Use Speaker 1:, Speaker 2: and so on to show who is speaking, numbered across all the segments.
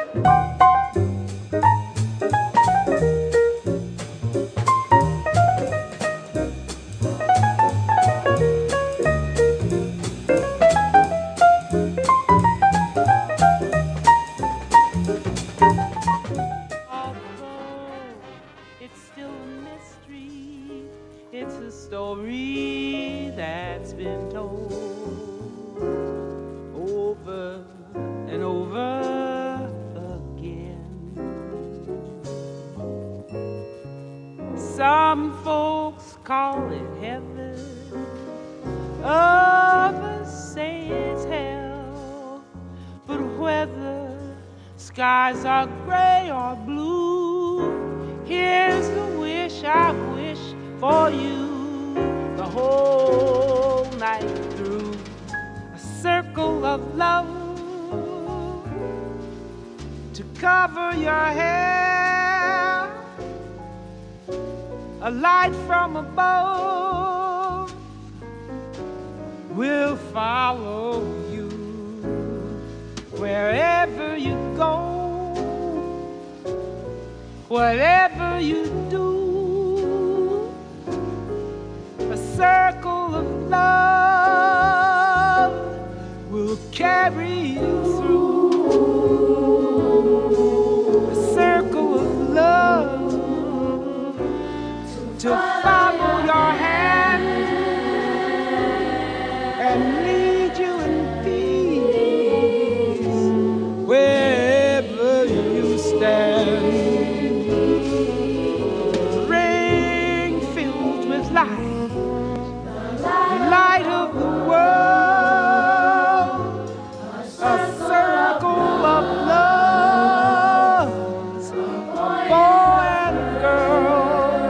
Speaker 1: It's a story that's been told over and over again. Some folks call it heaven, others say it's hell. But whether skies are gray or blue, here's the wish I wish for you the whole night through. A circle of love to cover your hair, a light from above will follow you wherever you go, whatever you do. A circle of love will carry you through. A circle of love to follow your hand and lead you in peace wherever you stand. Ring filled with light, light of the world, a circle of loves, a boy and a girl.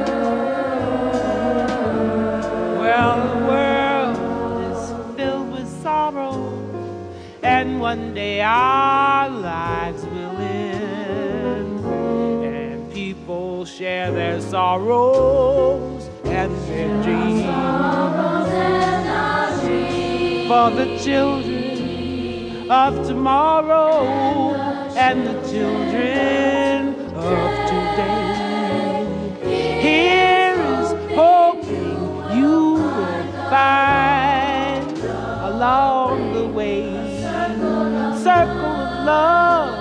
Speaker 1: Well, the world is filled with sorrow, and one day our lives will end, and people share their sorrows and their dreams. For the children of tomorrow and the children of today, here is hoping you will find along the way. Circle of love,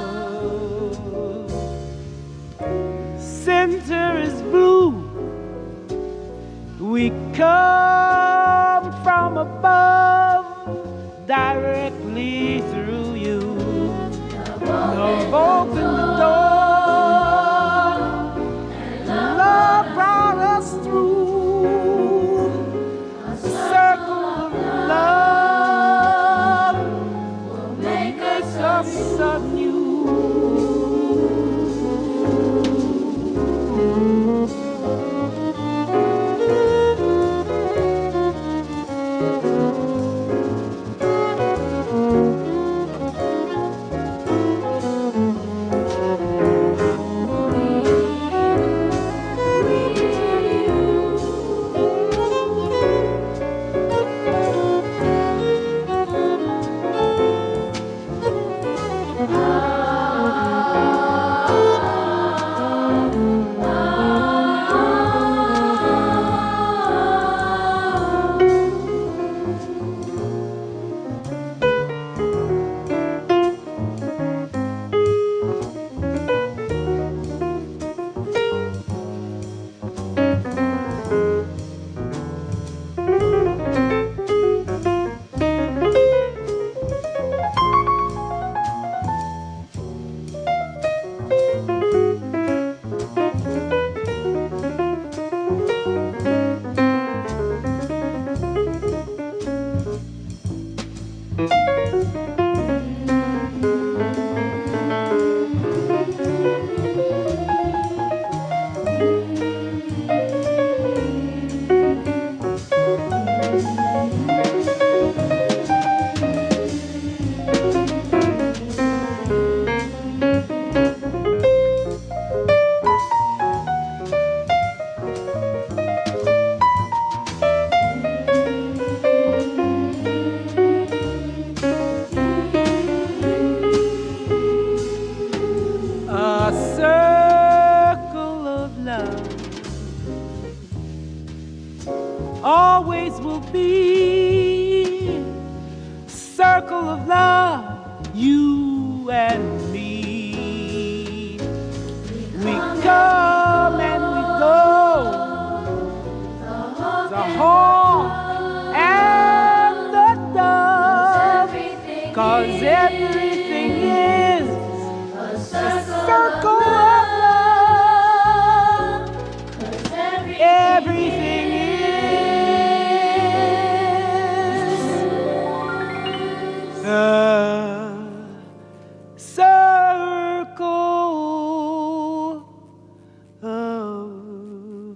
Speaker 1: center is blue. We come from above, directly through you. Love opened the door, love brought us through. A circle of love will make us anew. and me. We come and we go, the hawk and the dove, 'cause everything is a circle of love. Everything is a circle of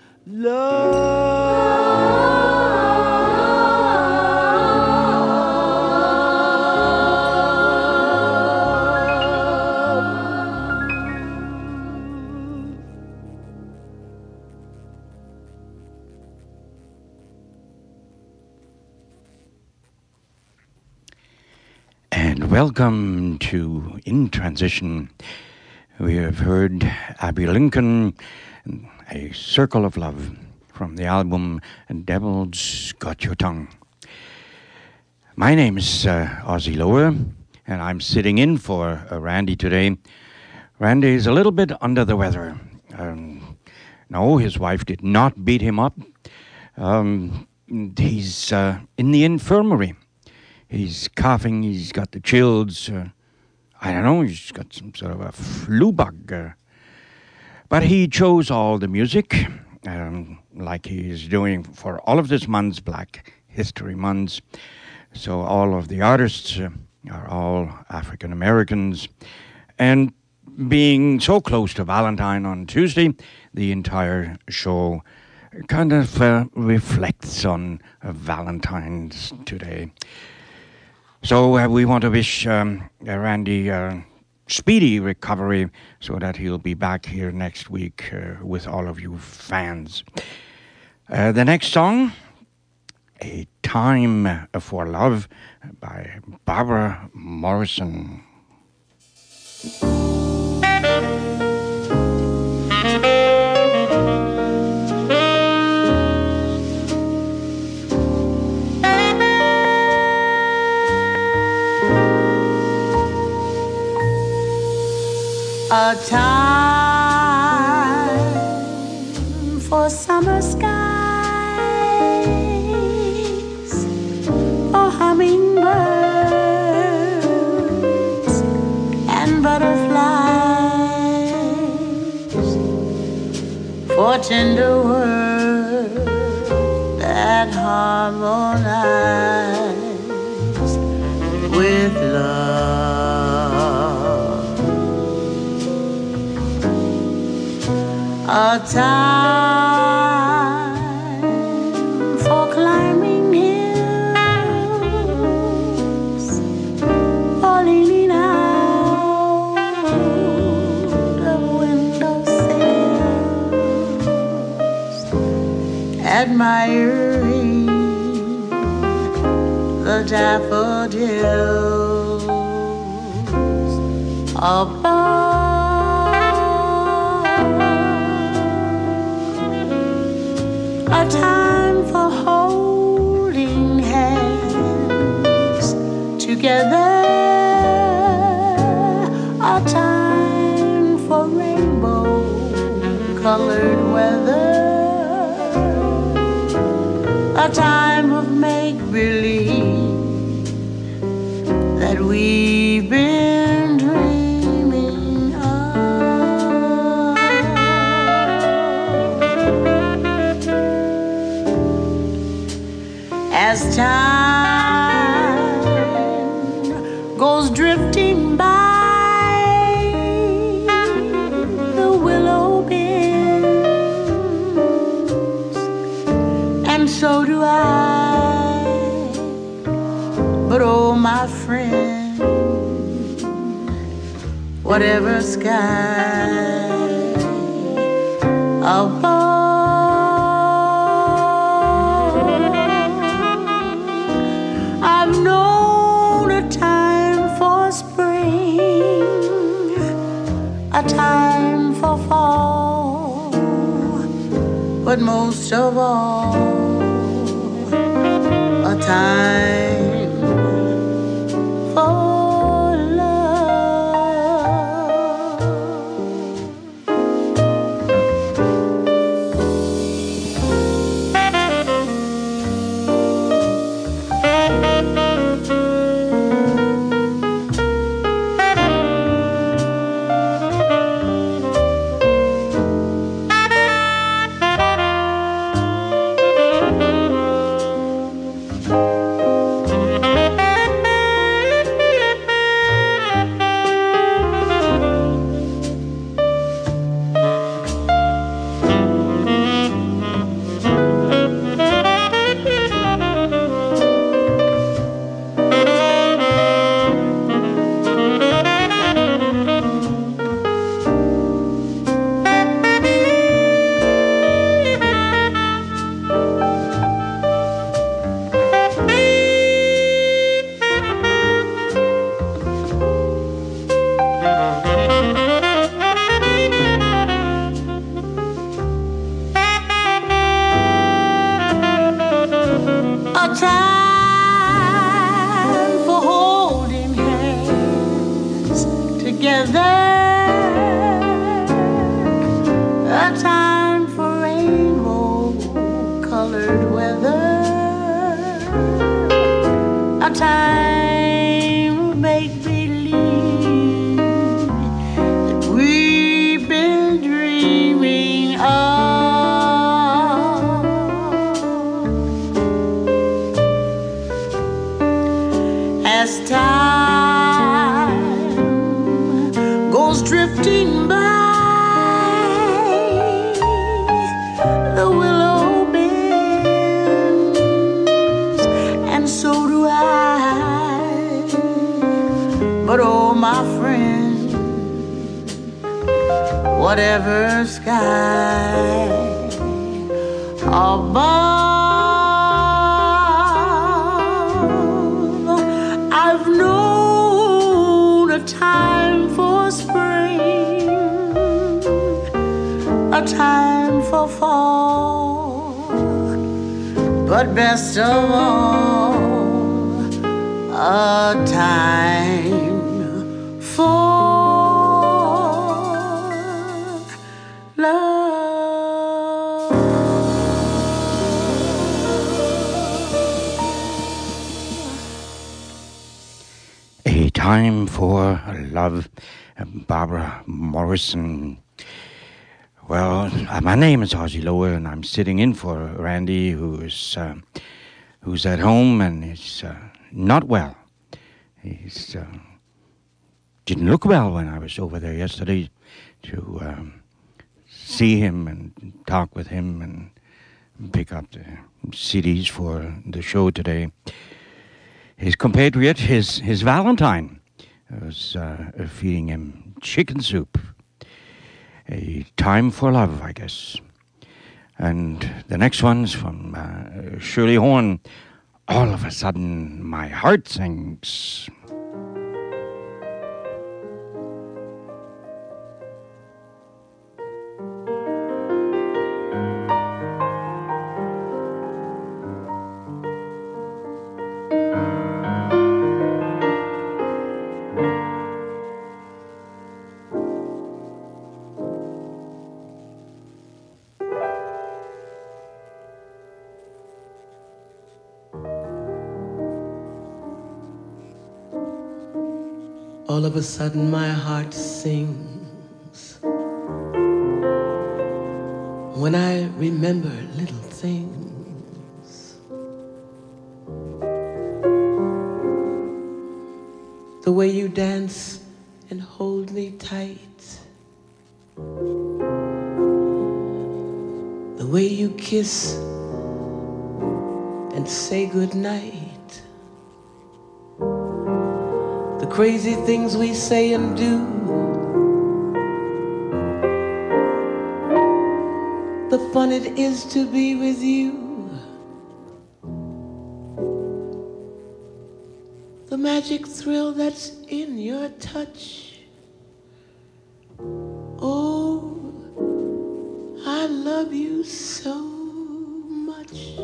Speaker 2: And welcome to In Transition. We have heard Abby Lincoln, A Circle of Love, from the album Devil's Got Your Tongue. My name is Ozzy Lower, and I'm sitting in for Randy today. Randy is a little bit under the weather. No, his wife did not beat him up. He's in the infirmary. He's coughing, he's got the chills. I don't know, he's got some sort of a flu bug. But he chose all the music, like he's doing for all of this month's Black History Months. So all of the artists are all African Americans. And being so close to Valentine on Tuesday, the entire show kind of reflects on Valentine's today. So we want to wish Randy speedy recovery so that he'll be back here next week with all of you fans. The next song, A Time for Love by Barbara Morrison.
Speaker 3: A time for summer skies, for hummingbirds and butterflies, for tender words that harmonize with love. A time for climbing hills, for leaning out of windowsills, admiring the daffodils above. A time for holding hands together. A time for rainbow-colored weather. A time of make-believe that we've been dreaming of. As time goes drifting by the willow bends, and so do I. But oh, my friend, whatever sky above, I've known a time for spring, a time for fall, but most of all, a time for love. together, a time for rainbow-colored weather, a time of make-believe that we've been dreaming of. As time goes drifting by, the willow bends, and so do I. But oh, my friend, whatever sky above, I've known a time for spring, a time for fall, but best of all, a time for love.
Speaker 2: A Time for Love, Barbara Morrison. Well, my name is Ozzy Lowe, and I'm sitting in for Randy, who's at home and is not well. He's didn't look well when I was over there yesterday to see him and talk with him and pick up the CDs for the show today. His compatriot, his Valentine, was feeding him chicken soup. A Time for Love, I guess. And the next one's from Shirley Horn. All of a sudden, my heart sings.
Speaker 1: All of a sudden my heart sings when I remember little things. The way you dance and hold me tight, the way you kiss and say goodnight, the crazy things we say and do, the fun it is to be with you, the magic thrill that's in your touch. Oh, I love you so much.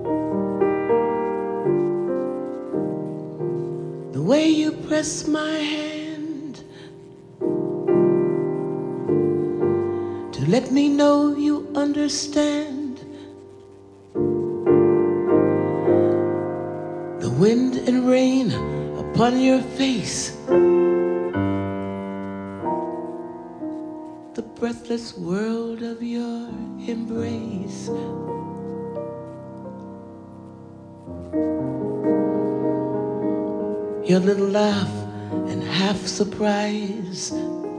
Speaker 1: The way you press my hand to let me know you understand, the wind and rain upon your face, the breathless world of your embrace. Your little laugh and half surprise,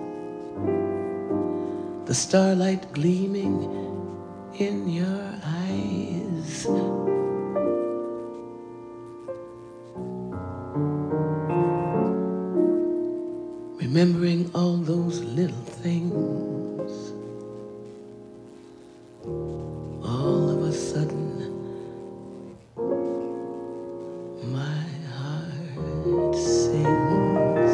Speaker 1: the starlight gleaming in your eyes. Remembering all those little things, all of a sudden my heart sings.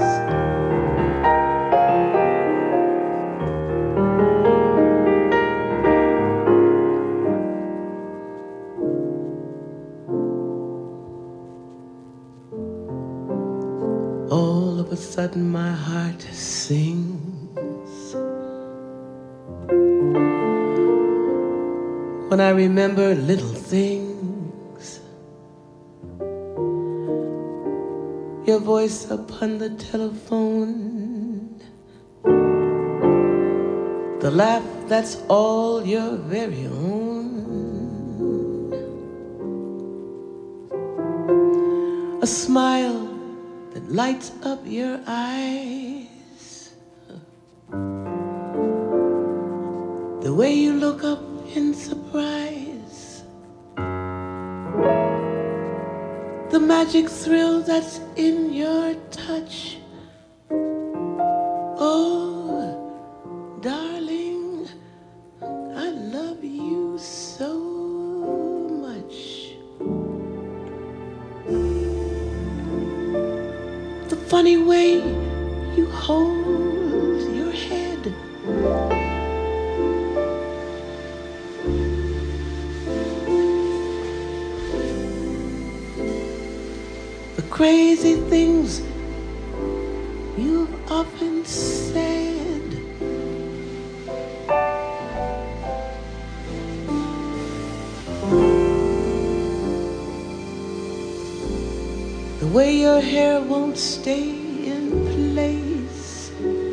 Speaker 1: All of a sudden my heart sings. When I remember little things, your voice upon the telephone, the laugh that's all your very own, a smile that lights up your eyes, the way you look up in surprise, the magic thrill that's in your touch. Oh, darling, I love you so much. The funny way you hold your head, the crazy things you've often said, the way your hair won't stay in place,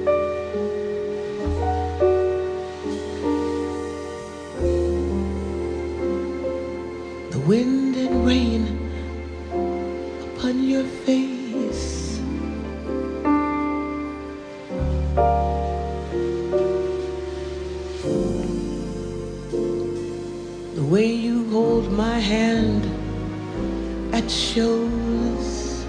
Speaker 1: the wind and rain upon your face, the way you hold my hand at shows,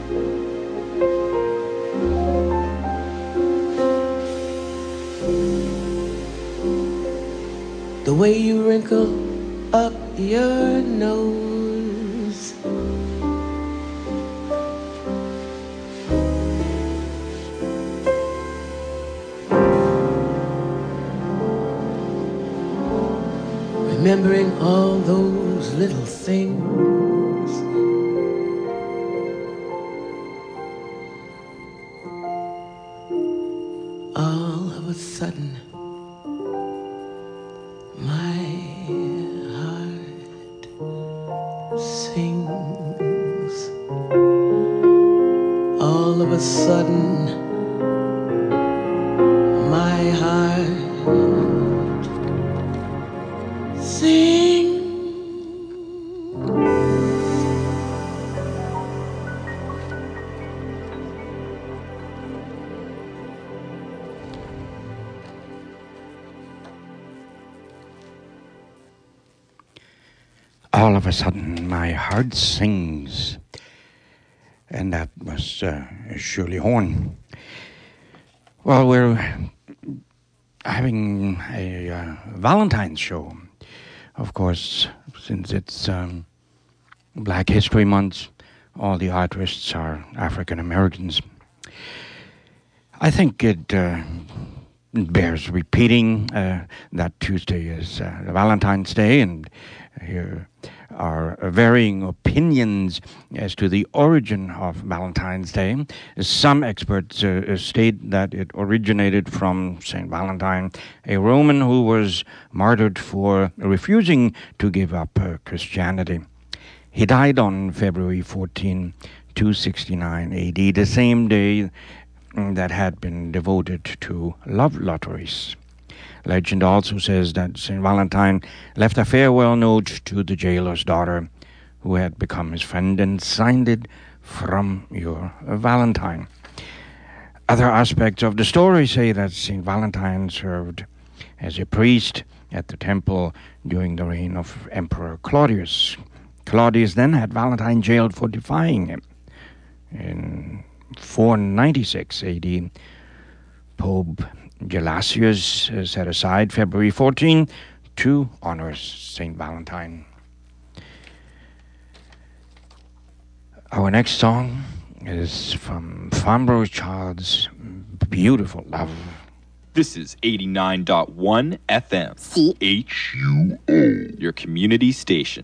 Speaker 1: the way you wrinkle up your nose, remembering all those little things, all of a sudden my heart sings. All of a sudden my heart sings.
Speaker 2: All of a sudden, my heart sings. And that was Shirley Horn. Well, we're having a Valentine's show. Of course, since it's Black History Month, all the artists are African Americans. I think it bears repeating that Tuesday is Valentine's Day, and here are varying opinions as to the origin of Valentine's Day. Some experts state that it originated from Saint Valentine, a Roman who was martyred for refusing to give up Christianity. He died on February 14, 269 AD, the same day that had been devoted to love lotteries. Legend also says that St. Valentine left a farewell note to the jailer's daughter, who had become his friend, and signed it, "From your Valentine." Other aspects of the story say that St. Valentine served as a priest at the temple during the reign of Emperor Claudius. Claudius then had Valentine jailed for defying him. In 496 AD, Pope Gelasius set aside February 14 to honor St. Valentine. Our next song is from Farnborough Child's Beautiful Love.
Speaker 4: This is 89.1 FM. CHUO, your community station.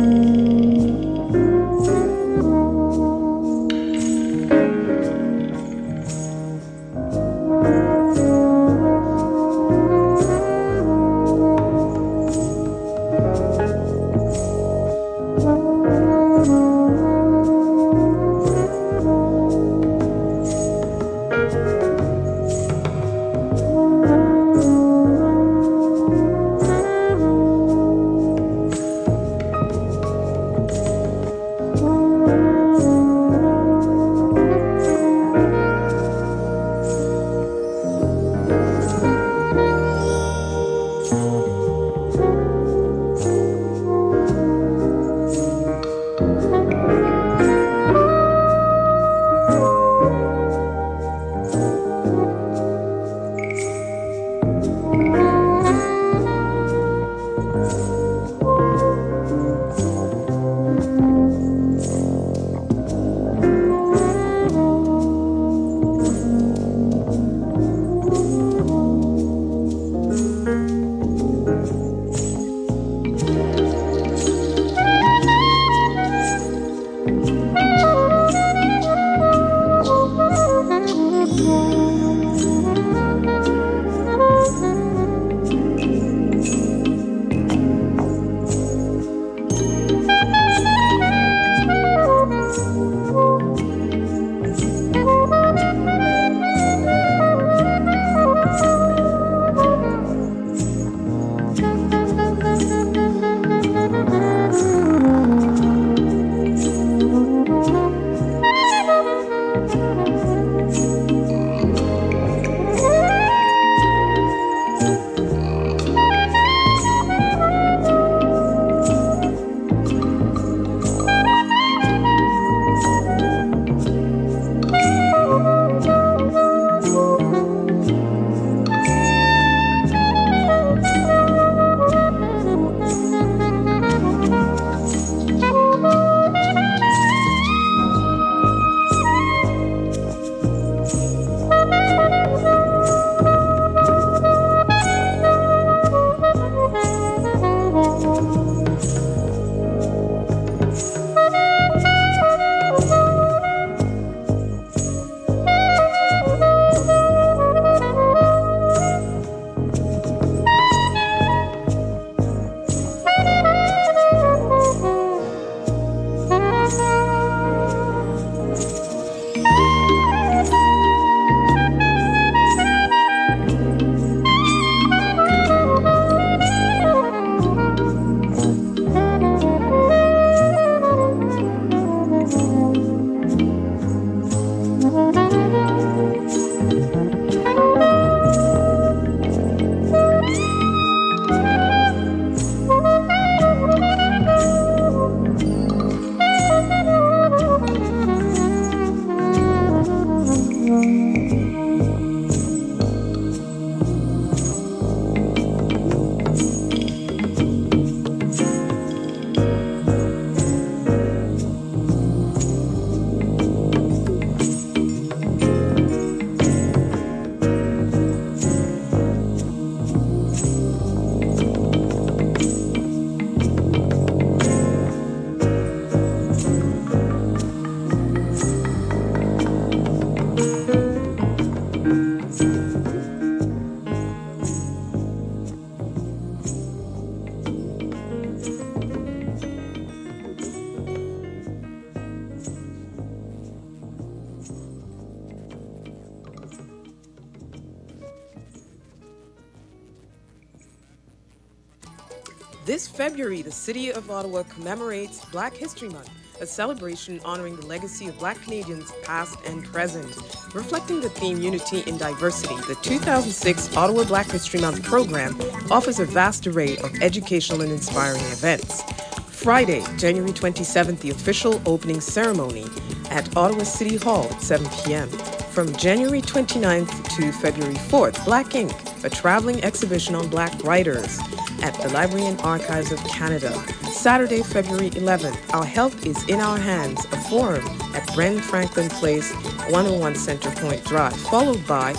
Speaker 5: This February, the City of Ottawa commemorates Black History Month, a celebration honoring the legacy of Black Canadians past and present. Reflecting the theme Unity in Diversity, the 2006 Ottawa Black History Month program offers a vast array of educational and inspiring events. Friday, January 27th, the official opening ceremony at Ottawa City Hall at 7 p.m. From January 29th to February 4th, Black Ink, a traveling exhibition on Black writers at the Library and Archives of Canada. Saturday, February 11th, Our Health is in Our Hands, a forum at Bren Franklin Place, 101 Center Point Drive, followed by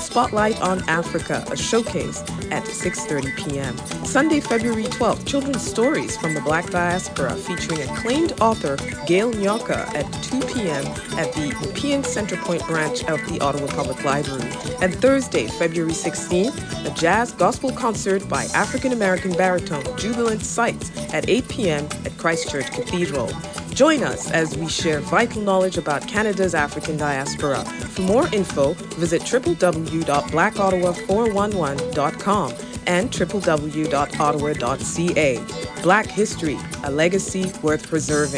Speaker 5: Spotlight on Africa, a showcase at 6:30 p.m. Sunday, February 12th, Children's Stories from the Black Diaspora featuring acclaimed author Gail Nyoka at 2 p.m. at the Nepean Centerpoint branch of the Ottawa Public Library. And Thursday, February 16th, a jazz gospel concert by African-American baritone Jubilant Sights at 8 p.m. at Christchurch Cathedral. Join us as we share vital knowledge about Canada's African diaspora. For more info, visit www.blackottawa411.com and www.ottawa.ca. Black History, a legacy worth preserving.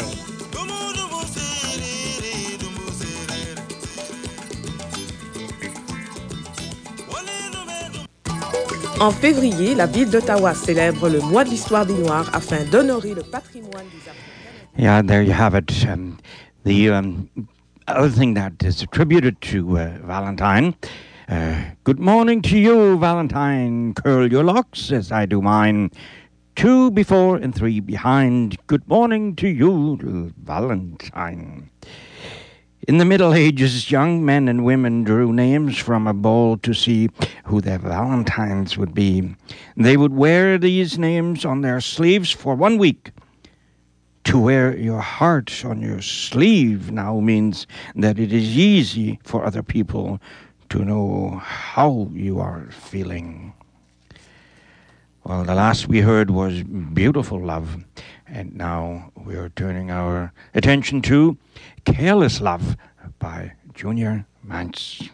Speaker 5: En février, la ville d'Ottawa célèbre le mois de l'histoire des Noirs afin d'honorer le patrimoine des Africains.
Speaker 2: Yeah, there you have it. The other thing that is attributed to Valentine. Good morning to you, Valentine. Curl your locks as I do mine. 2 before and 3 behind. Good morning to you, Valentine. In the Middle Ages, young men and women drew names from a bowl to see who their Valentines would be. They would wear these names on their sleeves for 1 week. To wear your heart on your sleeve now means that it is easy for other people to know how you are feeling. Well, the last we heard was Beautiful Love, and now we're turning our attention to Careless Love by Junior Mance.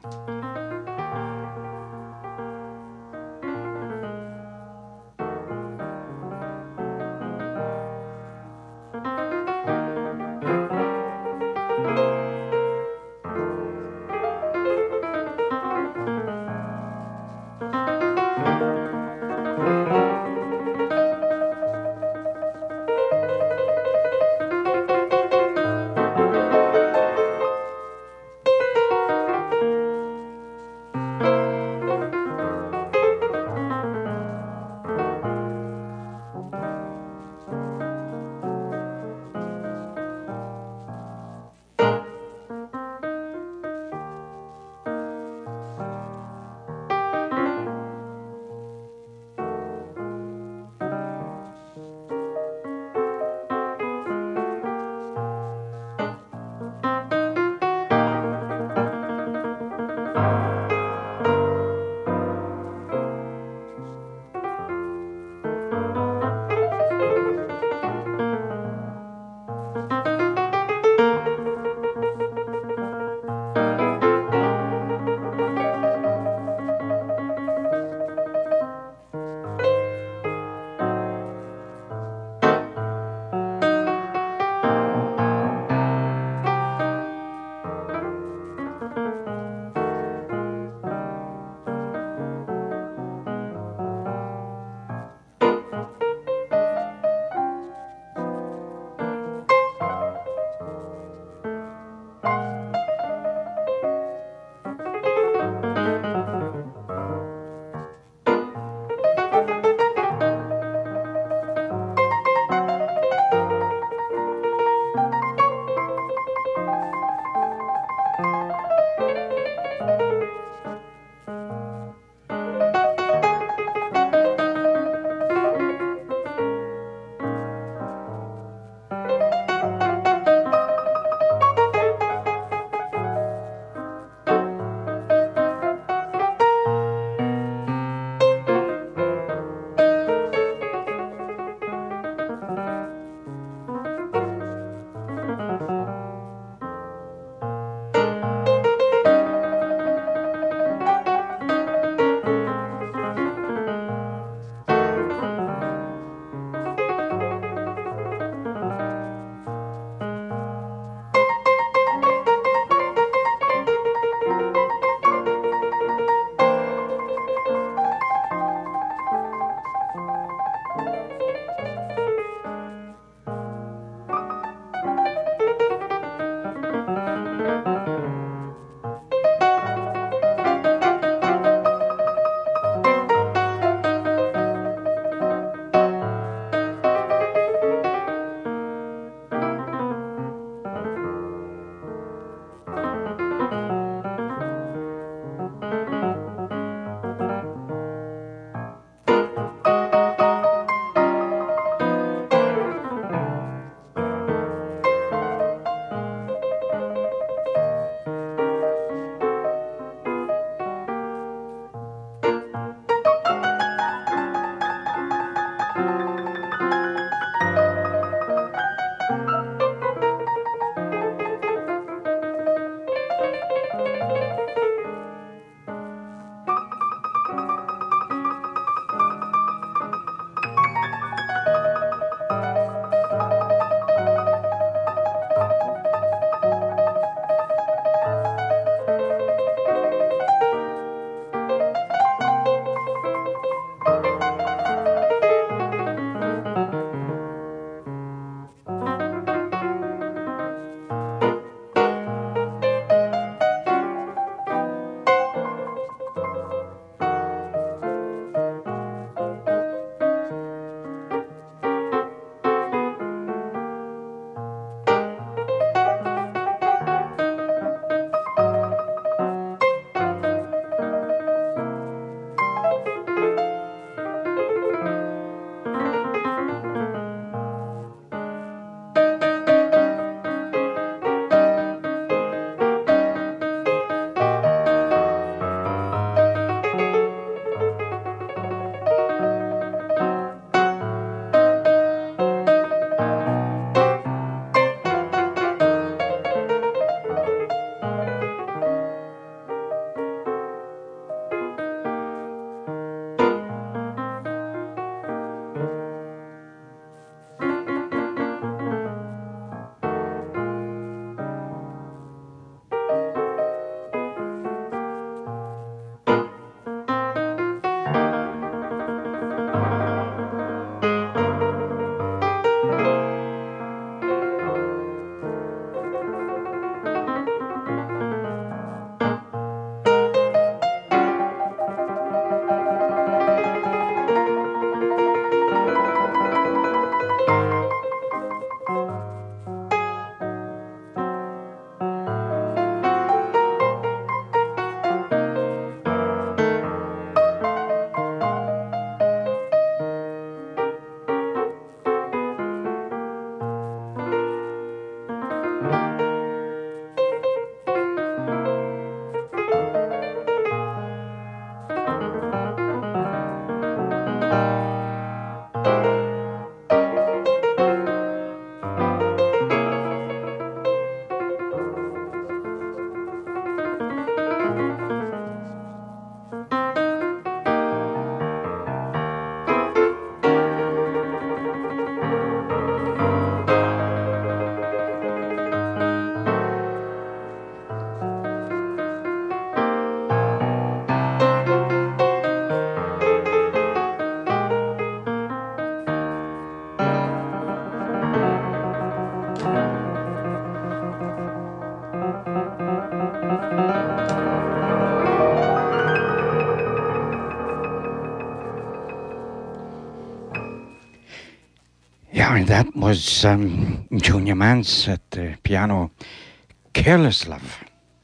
Speaker 2: And that was Junior Mance at the piano. Careless Love.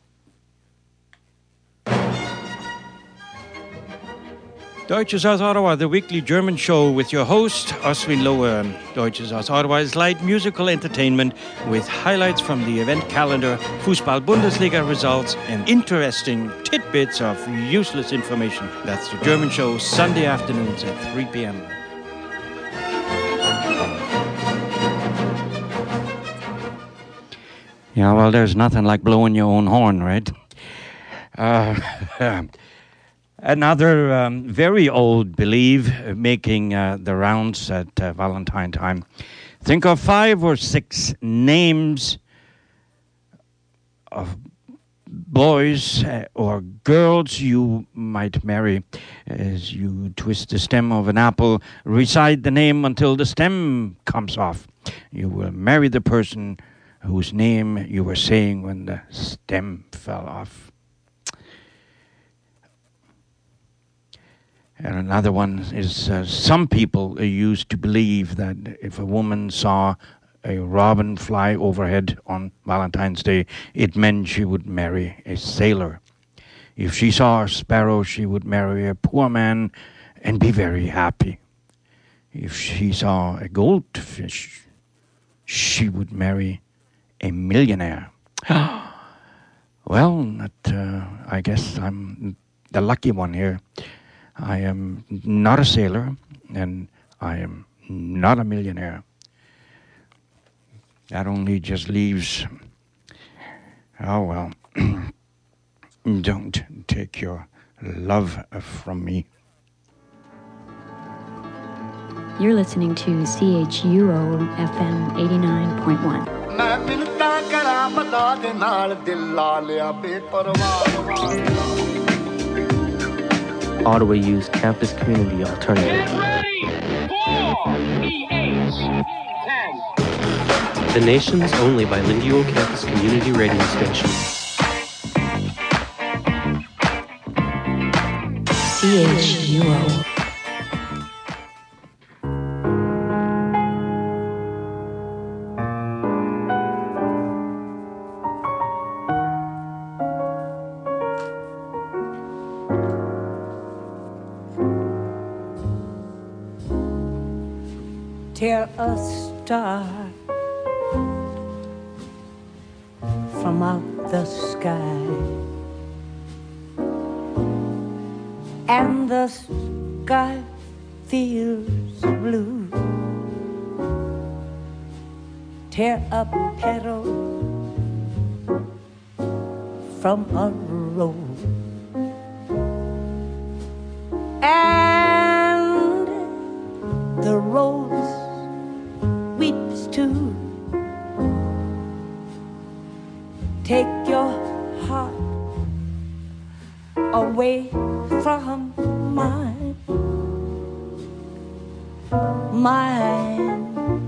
Speaker 2: Deutsches aus Ottawa, the weekly German show with your host, Oswin Lowe. Deutsches aus Ottawa is light musical entertainment with highlights from the event calendar, Fußball-Bundesliga results, and interesting tidbits of useless information. That's the German show, Sunday afternoons at 3 p.m. Yeah, well, there's nothing like blowing your own horn, right? Another very old belief making the rounds at Valentine time. Think of 5 or 6 names of boys or girls you might marry. As you twist the stem of an apple, recite the name until the stem comes off. You will marry the person whose name you were saying when the stem fell off. And another one is some people used to believe that if a woman saw a robin fly overhead on Valentine's Day, it meant she would marry a sailor. If she saw a sparrow, she would marry a poor man and be very happy. If she saw a goldfish, she would marry a millionaire. Well, I guess I'm the lucky one here. I am not a sailor, and I am not a millionaire. That only just leaves, oh well, don't take your love from me.
Speaker 6: You're listening to CHUO FM 89.1.
Speaker 7: Ottawa Youth Campus Community Alternative.
Speaker 8: Get ready for EH10.
Speaker 7: The nation's only bilingual campus community radio station.
Speaker 6: CHUO.
Speaker 3: Tear a star from out the sky, and the sky feels blue. Tear a petal from a rose, and the rose weeps too. Take your heart away from mine. Mine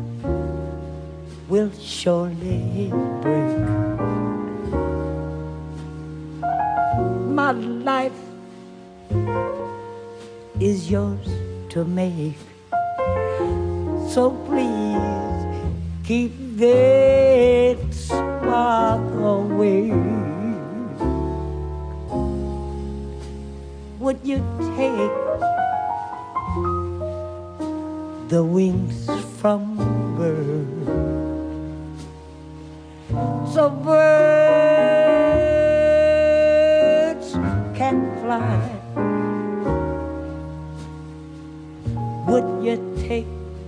Speaker 3: will surely break. My life is yours to make. So please keep that spark away. Would you take the wings from birds so birds can fly? Would you take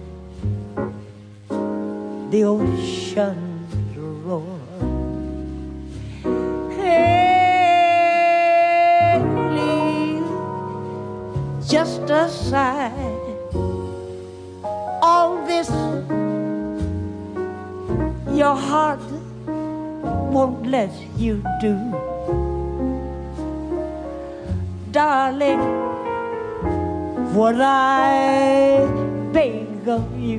Speaker 3: the ocean's roar and leave just a sigh? All this your heart won't let you do. Darling, what I beg of you,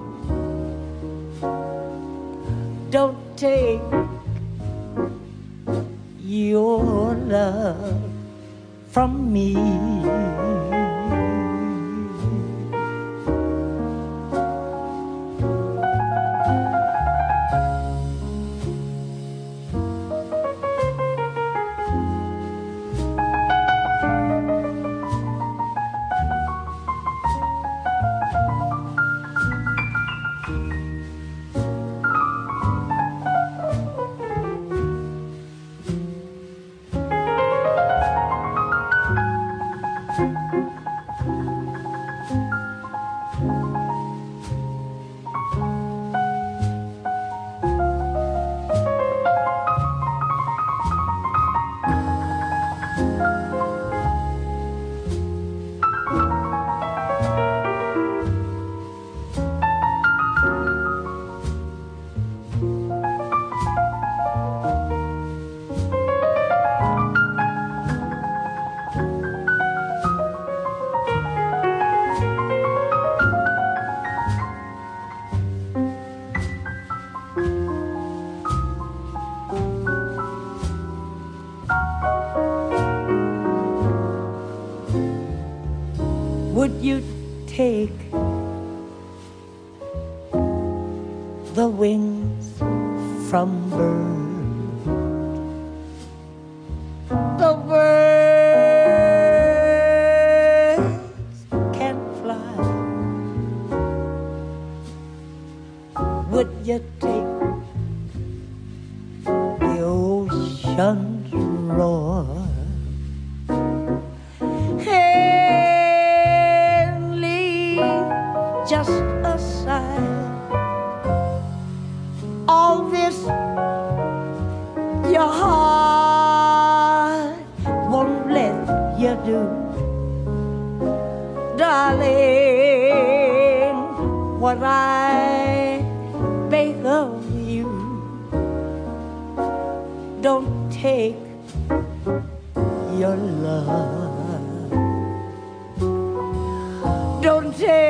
Speaker 3: don't take your love from me. take the wings from birds. The birds can fly. Would you take the ocean's roar and leave just aside all this your heart won't let you do? Darling, what I beg of you, don't take your love, don't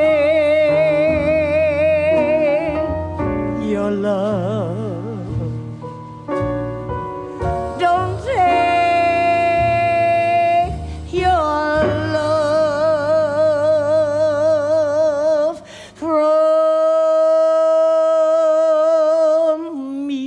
Speaker 3: take your love, don't take your love from me.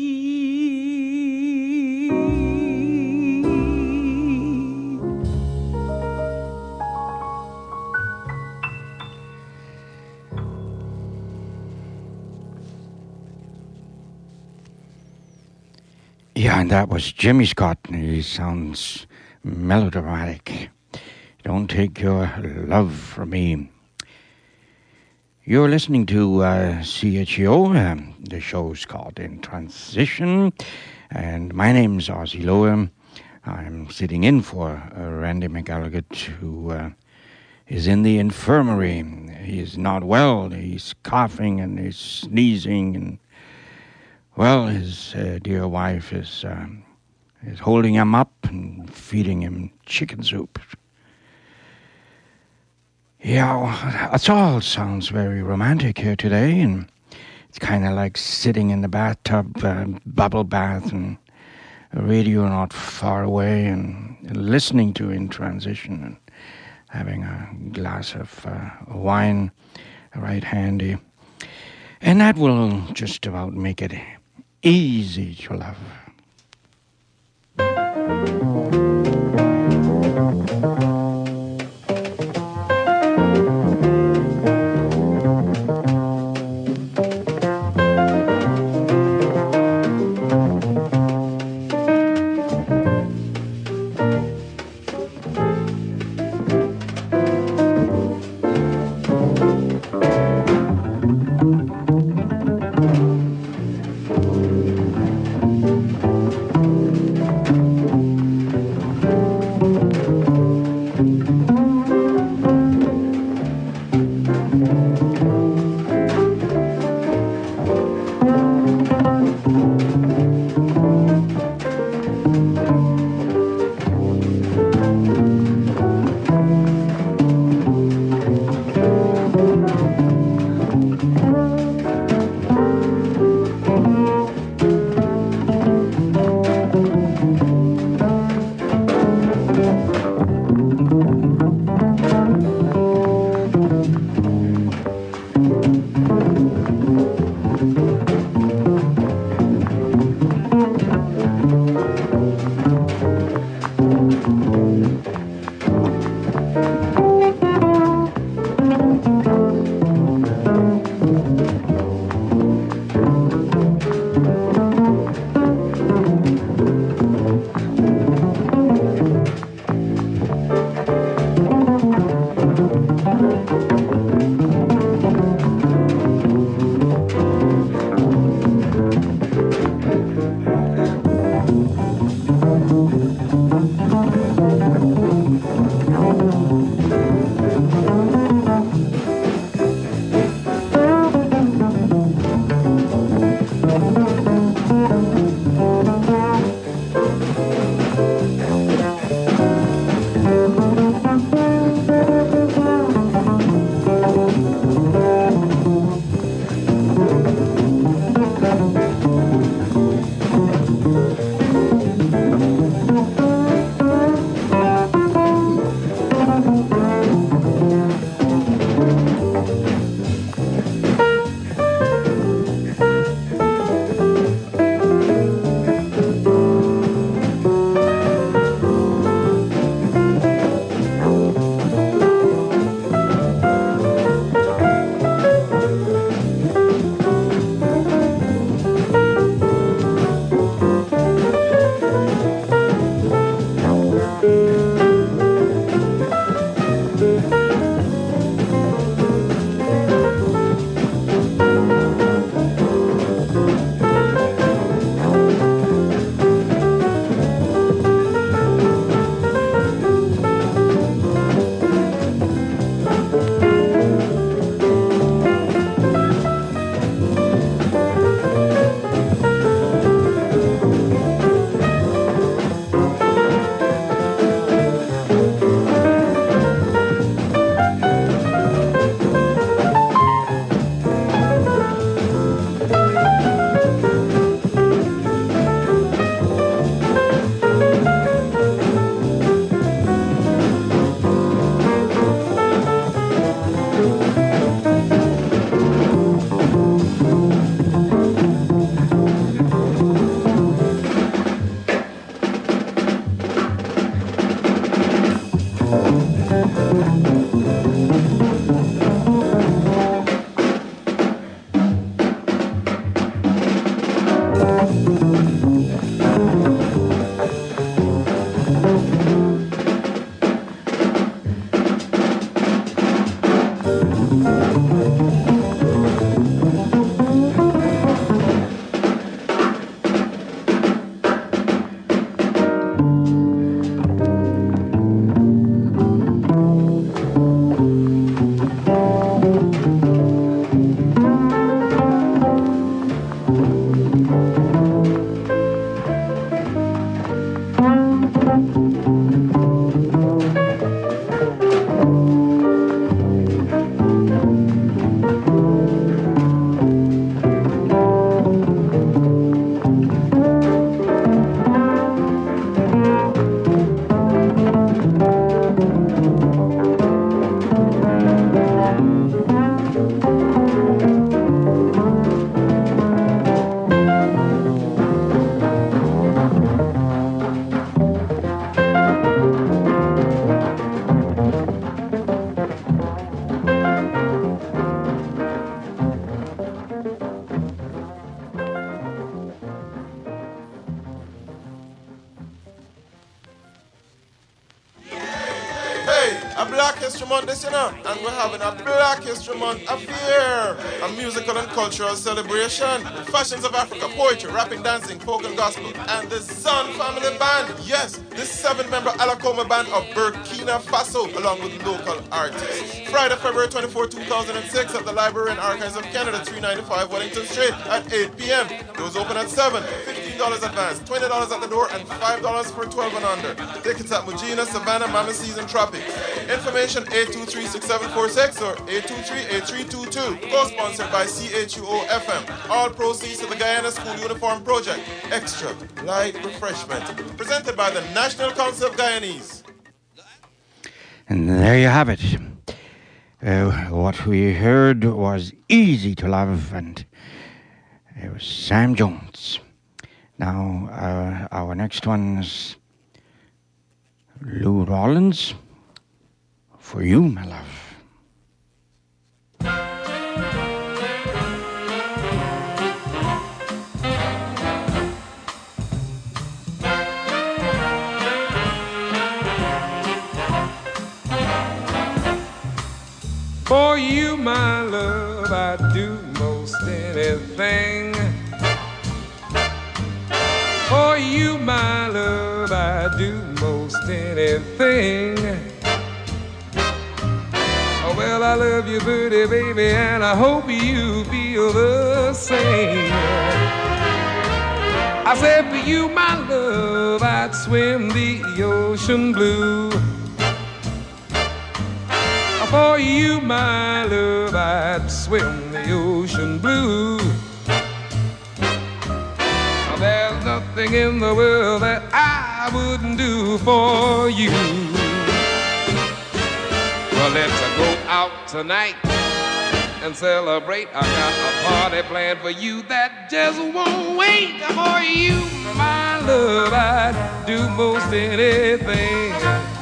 Speaker 2: Yeah, and that was Jimmy Scott. He sounds melodramatic. Don't take your love from me. You're listening to CHEO. The show's called In Transition. And my name's Ozzy Lowe. I'm sitting in for Randy McElligott, who is in the infirmary. He's not well. He's coughing and he's sneezing, and well, his dear wife is holding him up and feeding him chicken soup. Yeah, it all sounds very romantic here today, and it's kind of like sitting in the bathtub, bubble bath, and a radio not far away, and listening to In Transition, and having a glass of wine right handy. And that will just about make it easy to love.
Speaker 9: History Month this year, and we're having a Black History Month affair, a musical and cultural celebration with fashions of Africa, poetry, rapping, dancing, folk and gospel, and the Sun Family Band. Yes, this 7-member Alakoma band of Burkina Faso, along with local artists. Friday, February 24, 2006 at the Library and Archives of Canada, 395 Wellington Street at 8 p.m. Doors open at 7. $15 advance, $20 at the door, and $5 for 12 and under. Tickets at Mugina, Savannah, Mamasees, and Tropics. Information 823-6746 or 823-8322. Co-sponsored by CHUO-FM. All proceeds to the Guyana School Uniform Project. Extra light refreshment. Presented by the National Council of Guyanese.
Speaker 2: And there you have it. What we heard was Easy to Love, and it was Sam Jones. Now, our next one's Lou Rawlins, For You, My Love.
Speaker 10: For you, my love, I'd do most anything. For you, my love, I'd do most anything. Oh, well, I love you, pretty baby, and I hope you feel the same. I said for you, my love, I'd swim the ocean blue. For you, my love, I'd swim the ocean blue. There's nothing in the world that I wouldn't do for you. Well, let's go out tonight and celebrate. I got a party planned for you that just won't wait. For you, my love, I'd do most anything.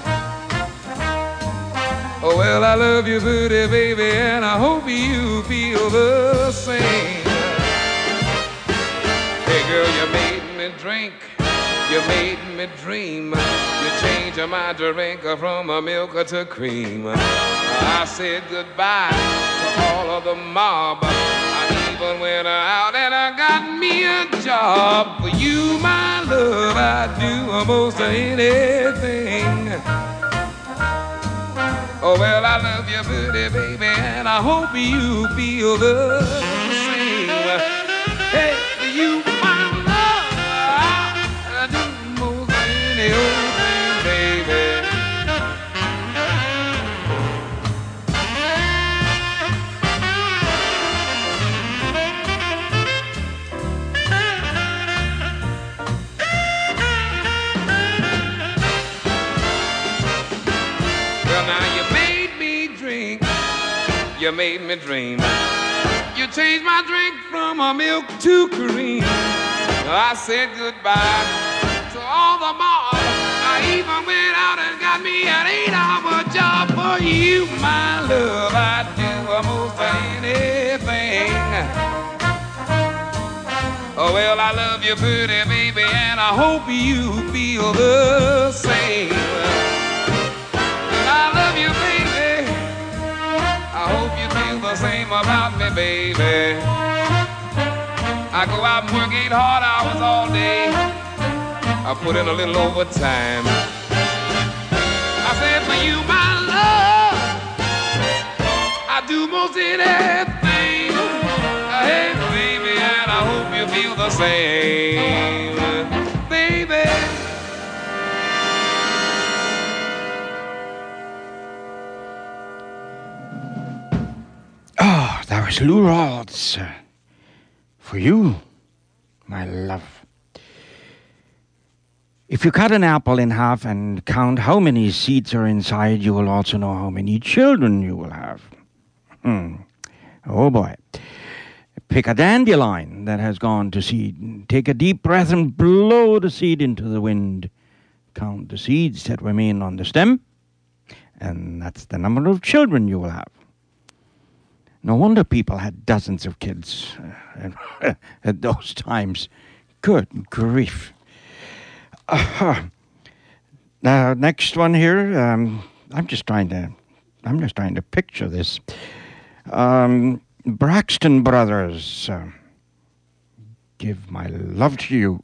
Speaker 10: Oh, well, I love you, pretty baby, and I hope you feel the same. Hey, girl, you made me drink, you made me dream. You changed my drink from a milk to cream. I said goodbye to all of the mob. I even went out and I got me a job. For you, my love, I'd do almost anything. Oh, well, I love you, pretty baby, and I hope you feel the same. Hey, you, my love, I do most any old thing, baby. Well, now you made me drink, you made me dream. You changed my drink from a milk to cream. I said goodbye to all the mob. I even went out and got me an 8-hour job. For you, my love, I'd do almost anything. Oh, well, I love you, pretty baby, and I hope you feel the same. I love you, baby. I hope you feel the same about me, baby. I go out and work 8 hard hours all day. I put in a little overtime. I said for you, my love, I do most anything. Hey, baby, and I hope you feel the same, baby.
Speaker 2: Oh, that was Lou Rawls. For You, My Love. If you cut an apple in half and count how many seeds are inside, you will also know how many children you will have. Oh boy. Pick a dandelion that has gone to seed. Take a deep breath and blow the seed into the wind. Count the seeds that remain on the stem, and that's the number of children you will have. No wonder people had dozens of kids at those times. Good grief. Now, next one here, I'm just trying to I'm just trying to picture this. Braxton Brothers, give my love to you.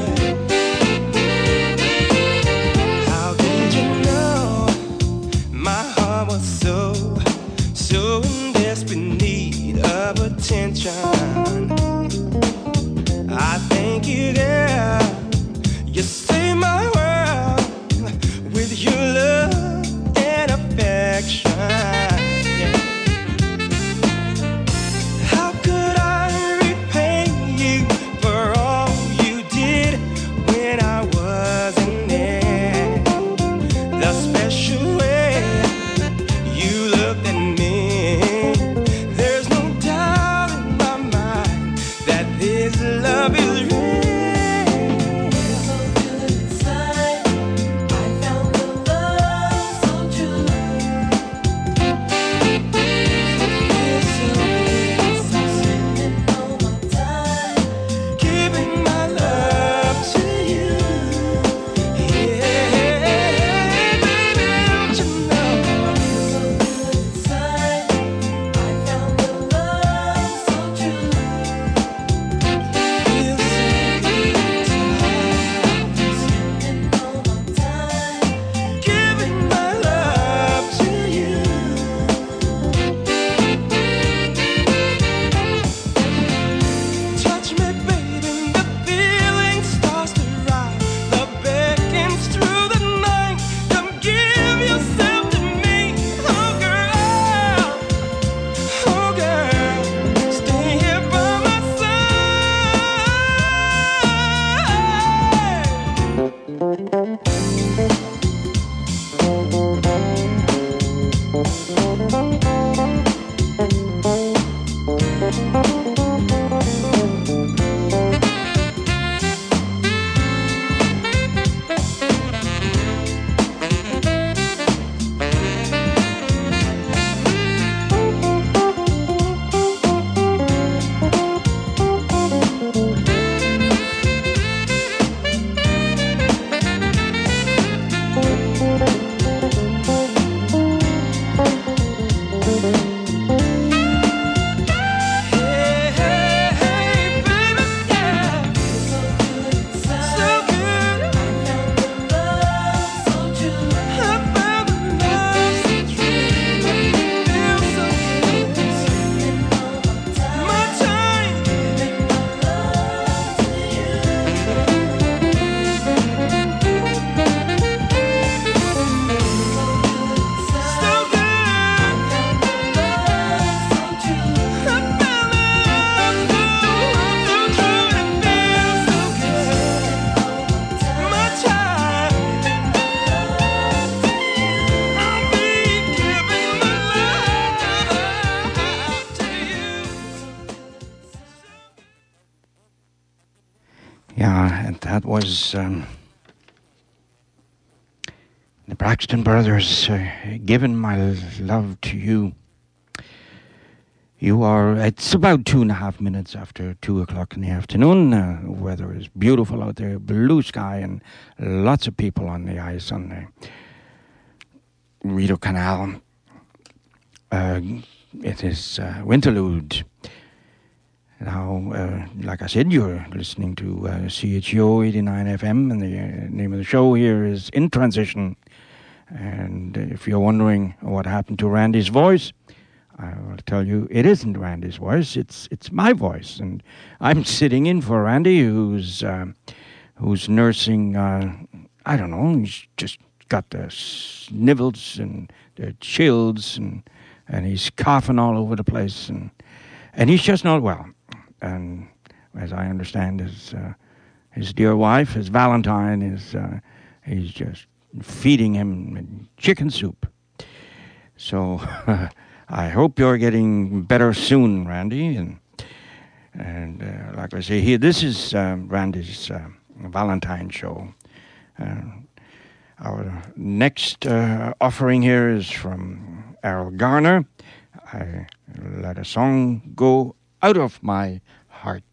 Speaker 11: My
Speaker 2: That was the Braxton Brothers, Giving My Love to You. It's about 2.5 minutes after 2 o'clock in the afternoon. Weather is beautiful out there, blue sky, and lots of people on the ice on the Rideau Canal. It is Winterlude. Now, like I said, you're listening to CHO 89 FM, and the name of the show here is In Transition. And if you're wondering what happened to Randy's voice, I will tell you, it isn't Randy's voice, it's my voice. And I'm sitting in for Randy, who's nursing, I don't know, he's just got the snivels and the chills, and he's coughing all over the place, and he's just not well. And as I understand, his dear wife, his Valentine, he's just feeding him chicken soup. So I hope you're getting better soon, Randy. And like I say, this is Randy's Valentine show. Our next offering here is from Errol Garner. I let a song go out of my heart.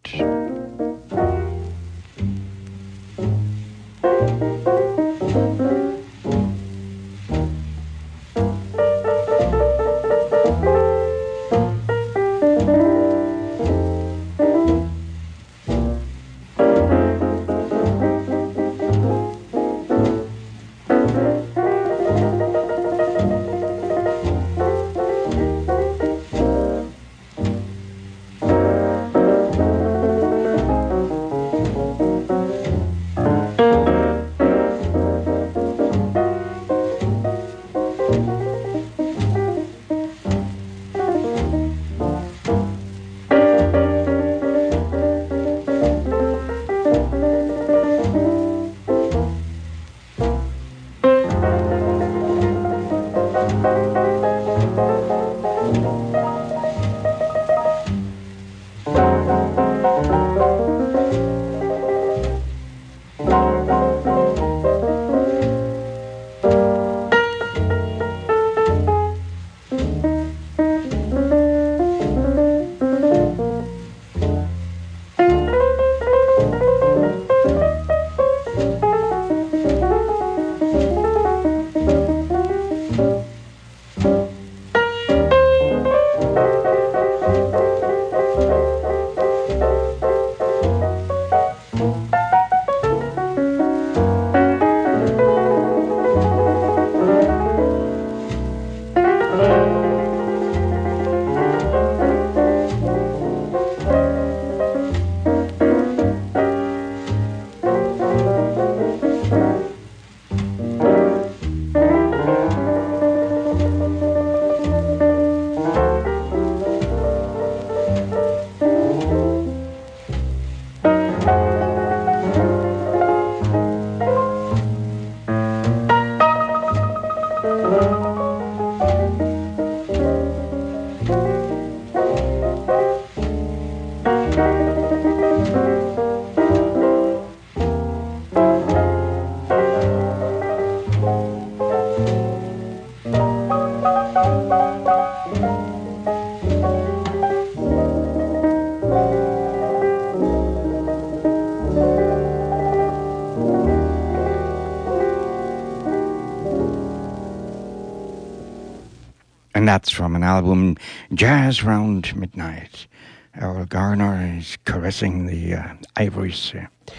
Speaker 2: And that's from an album, Jazz Round Midnight. Errol Garner is caressing the ivories.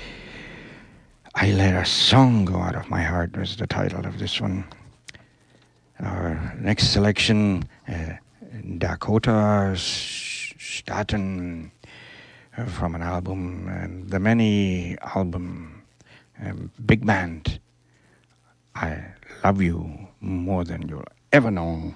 Speaker 2: I Let a Song Go Out of My Heart was the title of this one. Our next selection, Dakota Staten, from an album, the Many album, Big Band. I Love You More Than You'll Ever Know.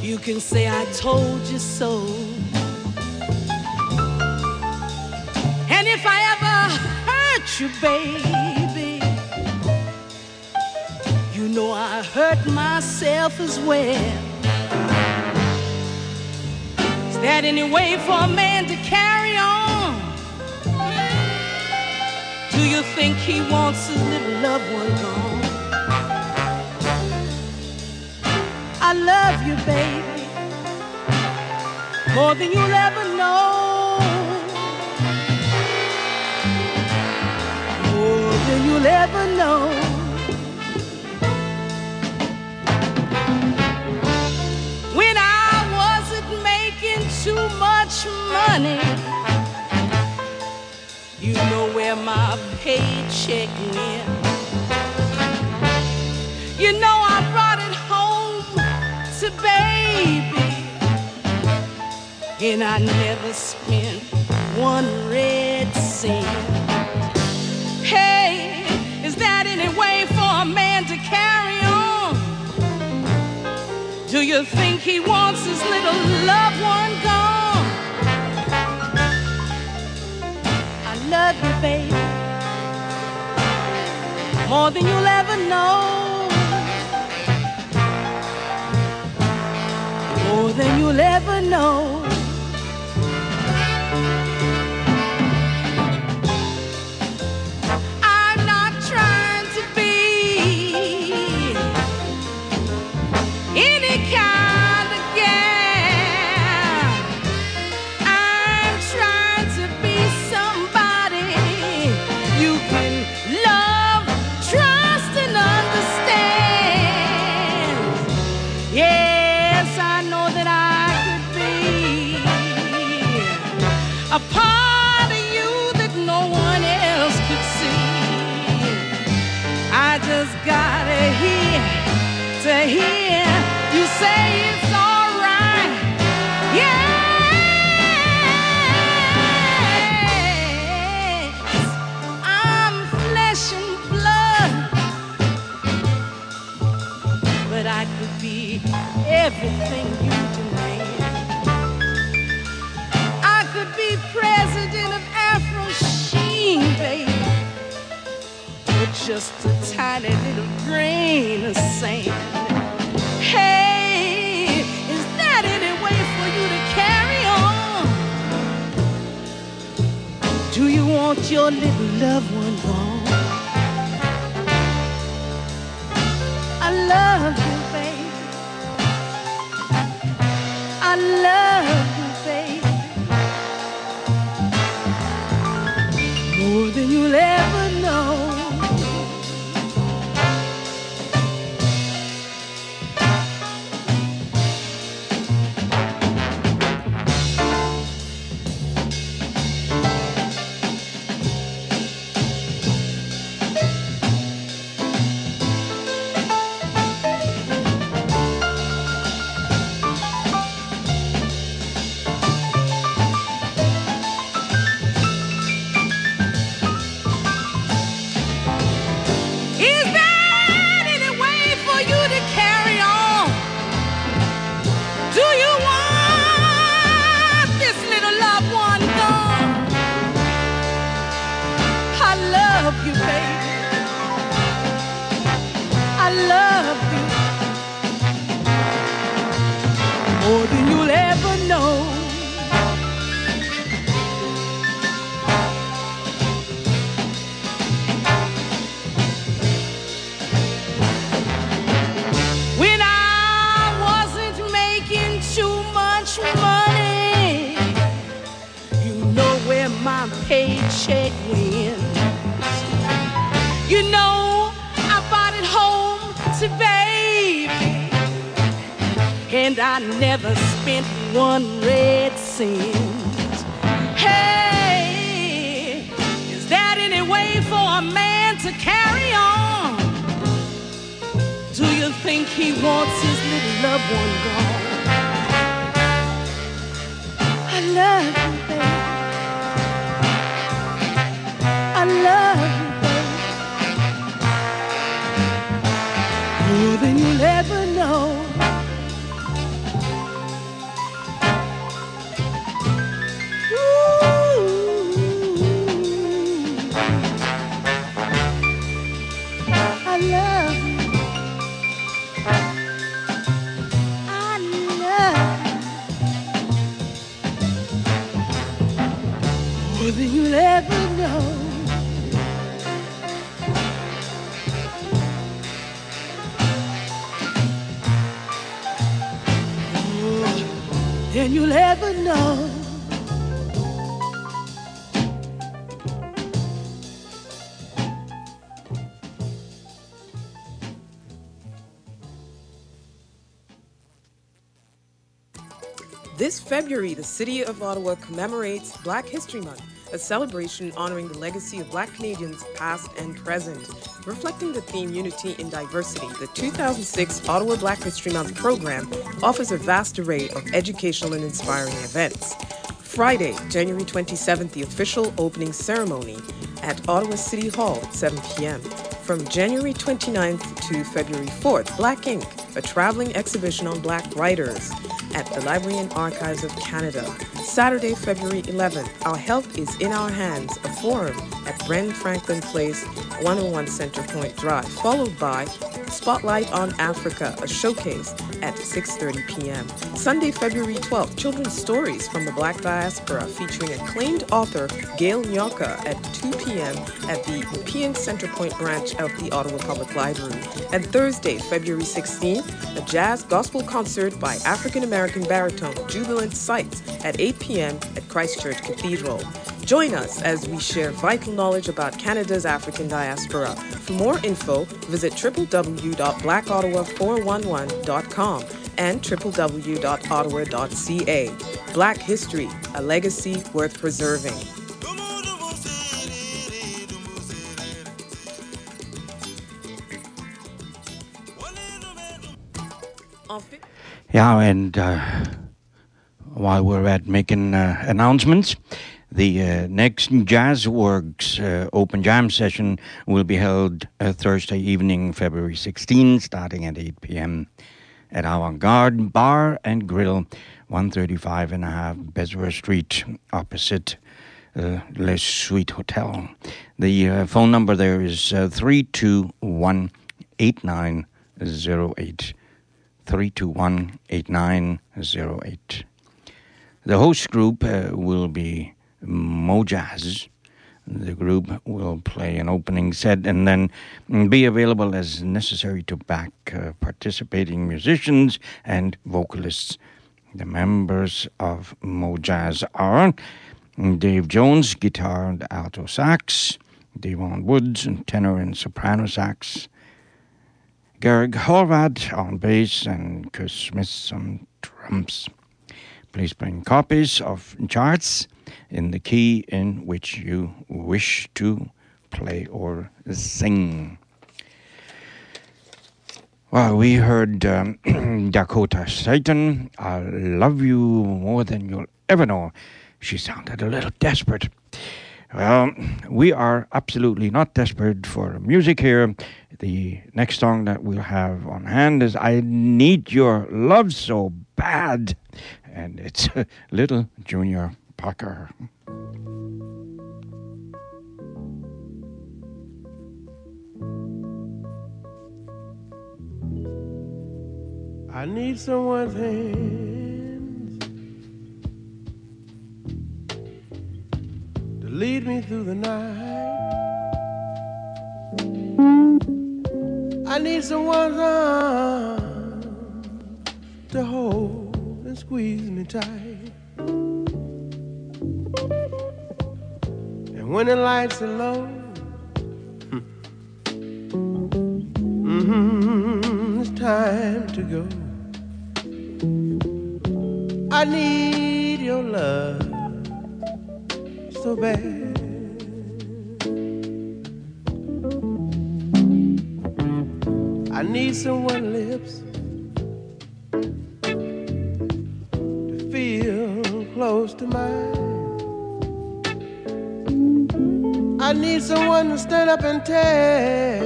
Speaker 3: You can say I told you so. And if I ever hurt you, baby, you know I hurt myself as well. Is that any way for a man to carry on? Do you think he wants his little loved one gone? I love you, baby, more than you'll ever know. More than you'll ever know. When I wasn't making too much money, you know where my paycheck went. You know I brought it home to baby, and I never spent one red cent. Hey, is that any way for a man to carry on? Do you think he wants his little loved one gone? I love you, baby, more than you'll ever know. More than you'll ever know. I'm not trying to be any kind of gal. I'm trying to be somebody you can love, trust, and understand. Yes, I know that I could be a part of you that no one else could see. I just gotta hear you say it's all right. Yes, I'm flesh and blood, but I could be everything you demand. I could be president of Afro Sheen, baby, with just a tiny little grain of sand. Hey, is that any way for you to carry on? Do you want your little loved one gone? I love you, baby. I love you, baby, more than you'll ever know. More than you'll ever know. When I wasn't making too much money, you know where my paycheck went. You know I brought it home to baby, and I never spent one red cent. Hey, is that any way for a man to carry on? Do you think he wants his little loved one gone? I love you, baby. I love you, baby, more than you'll ever know. if you'll ever know. Then you'll ever know.
Speaker 5: This February, the City of Ottawa commemorates Black History Month, a celebration honoring the legacy of Black Canadians past and present. Reflecting the theme Unity in Diversity, the 2006 Ottawa Black History Month program offers a vast array of educational and inspiring events. Friday, January 27th, the official opening ceremony at Ottawa City Hall at 7 p.m. From January 29th to February 4th, Black Ink, a traveling exhibition on Black writers at the Library and Archives of Canada. Saturday, February 11th, Our Health is in Our Hands, a forum at Bren Franklin Place, 101 Center Point Drive, followed by Spotlight on Africa, a showcase at 6:30 p.m. Sunday, February 12th, Children's Stories from the Black Diaspora featuring acclaimed author Gail Nyoka at 2 p.m. at the Nepean Center Point branch of the Ottawa Public Library. And Thursday, February 16th, a jazz gospel concert by African-American baritone Jubilant Sights at 8 p.m. at Christchurch Cathedral. Join us as we share vital knowledge about Canada's African diaspora. For more info, visit www.blackottawa411.com and www.ottawa.ca. Black History, a legacy worth preserving.
Speaker 2: Yeah, and while we're at making announcements, the next Jazz Works Open Jam session will be held Thursday evening, February 16, starting at 8 p.m. at Avant-Garde Bar and Grill, 135.5 Bezra Street, opposite Les Suite Hotel. The phone number there is 321-8908. 321-8908. The host group will be Mojazz. The group will play an opening set and then be available as necessary to back participating musicians and vocalists. The members of Mojazz are Dave Jones, guitar and alto sax, Devon Woods, tenor and soprano sax, Garrick Horvath on bass, and Chris Smith on drums. Please bring copies of charts in the key in which you wish to play or sing. Well, we heard Dakota Satan, I Love You More Than You'll Ever Know. She sounded a little desperate. Well, we are absolutely not desperate for music here. The next song that we'll have on hand is I Need Your Love So Bad. And it's Little Junior Parker.
Speaker 11: I need someone's hands to lead me through the night. I need someone's arms to hold and squeeze me tight. And when the lights are low, it's time to go. I need your love so bad. I need someone's lips to feel close to mine. I need someone to stand up and tell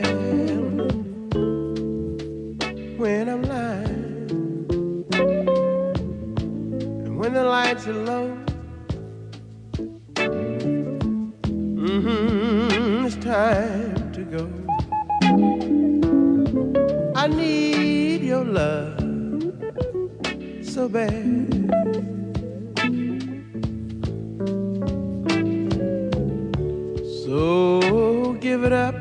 Speaker 11: when I'm lying. And when the lights are low, it's time to go. I need your love so bad. So give it up,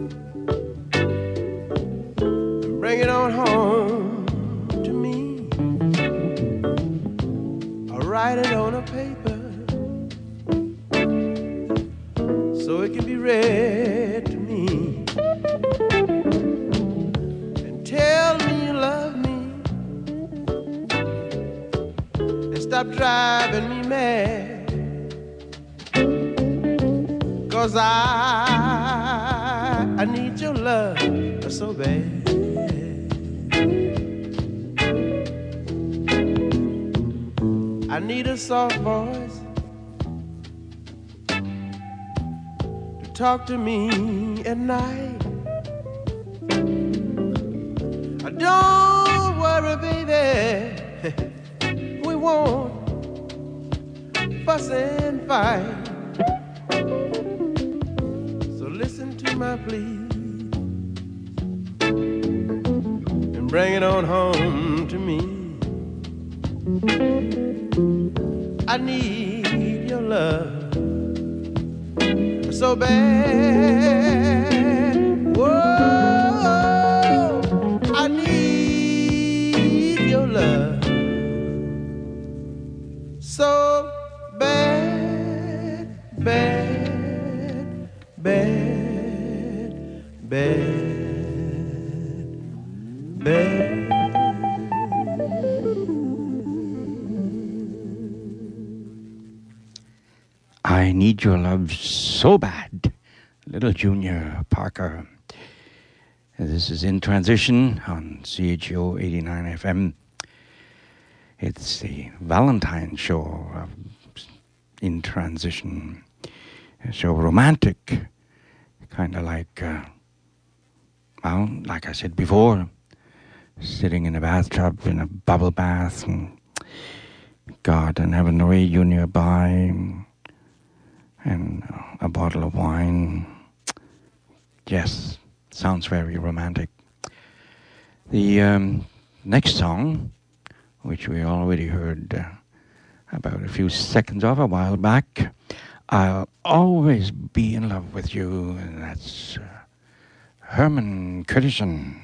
Speaker 11: bring it on home to me. I'll write it on a paper so it can be read to me. And tell me you love me and stop driving me mad. 'Cause I need your love so bad. I need a soft voice to talk to me at night. Don't worry, baby, we won't fuss and fight. Listen to my plea and bring it on home to me. I need your love so bad. Whoa, I need your love so bad, bad, bad. Bad, bad.
Speaker 2: I Need Your Love So Bad, Little Junior Parker. This is In Transition on CHO 89 FM. It's the Valentine show of In Transition. So romantic, kind of like, well, like I said before, sitting in a bathtub in a bubble bath and God and having a radio nearby and a bottle of wine. Yes, sounds very romantic. The next song, which we already heard about a few seconds of a while back, I'll Always Be in Love with You, and that's Herman Curtison.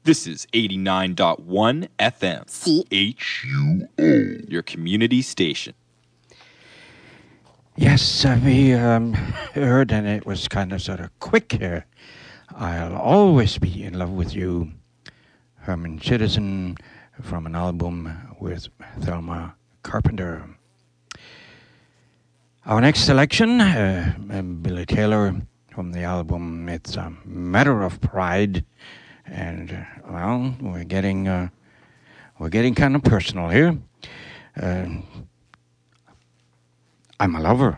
Speaker 4: This is 89.1 FM. CHUO, your community station.
Speaker 2: Yes, we heard, and it was kind of sort of quick here. I'll Always Be in Love with You. Herman Citizen from an album with Thelma Carpenter. Our next selection, Billy Taylor from the album It's a Matter of Pride. And, well, we're getting kind of personal here. I'm a lover.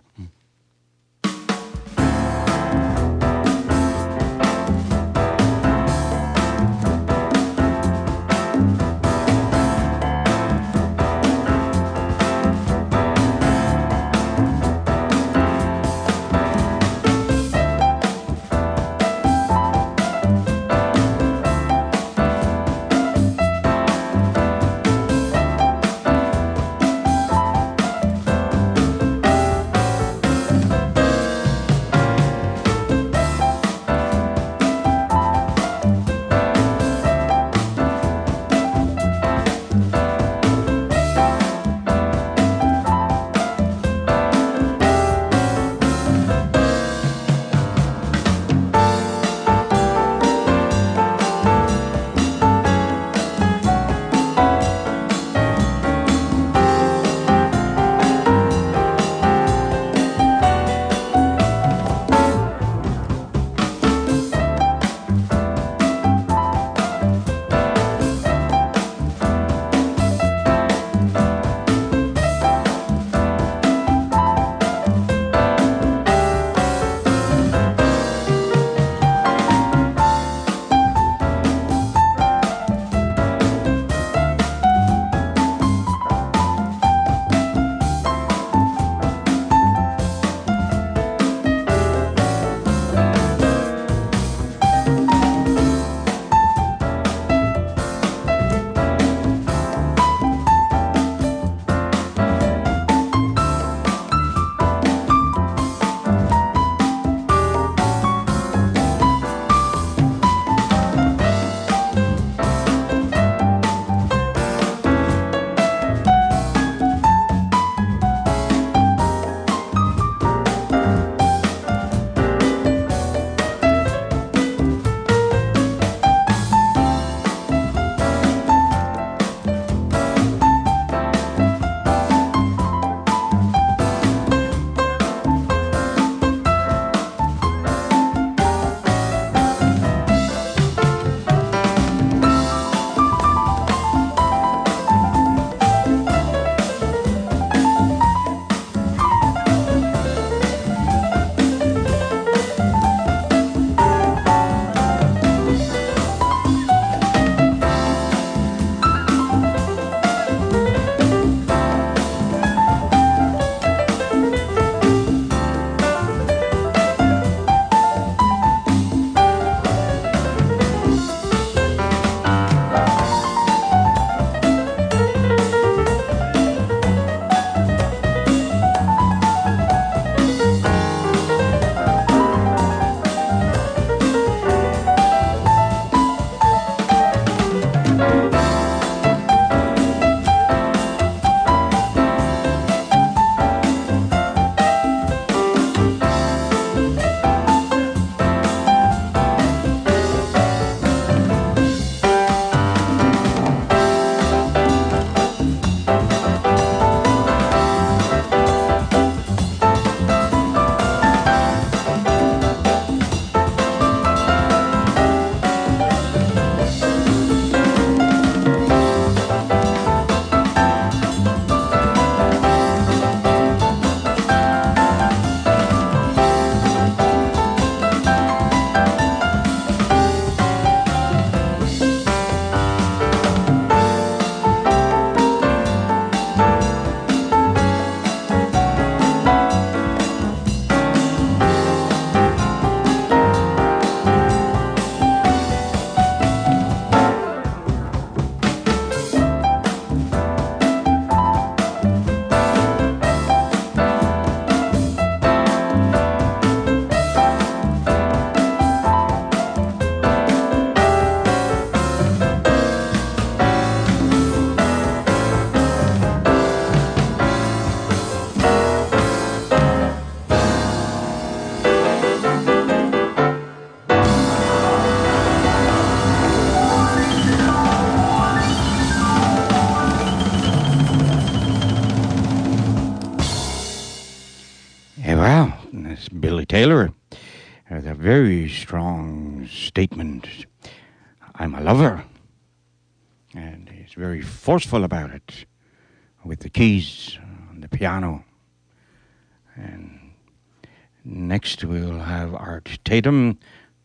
Speaker 2: Well, it's Billy Taylor has a very strong statement. I'm a lover. And he's very forceful about it with the keys on the piano. And next we'll have Art Tatum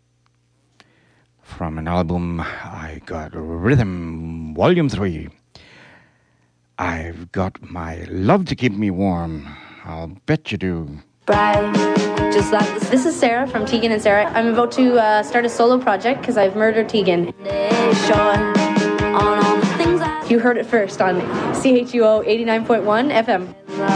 Speaker 2: from an album, I Got Rhythm, Volume 3. I've got my love to keep me warm. I'll bet you do.
Speaker 12: Bright, just like this. This is Sarah from Tegan and Sarah. I'm about to start a solo project because I've murdered Tegan. You heard it first on CHUO 89.1 FM.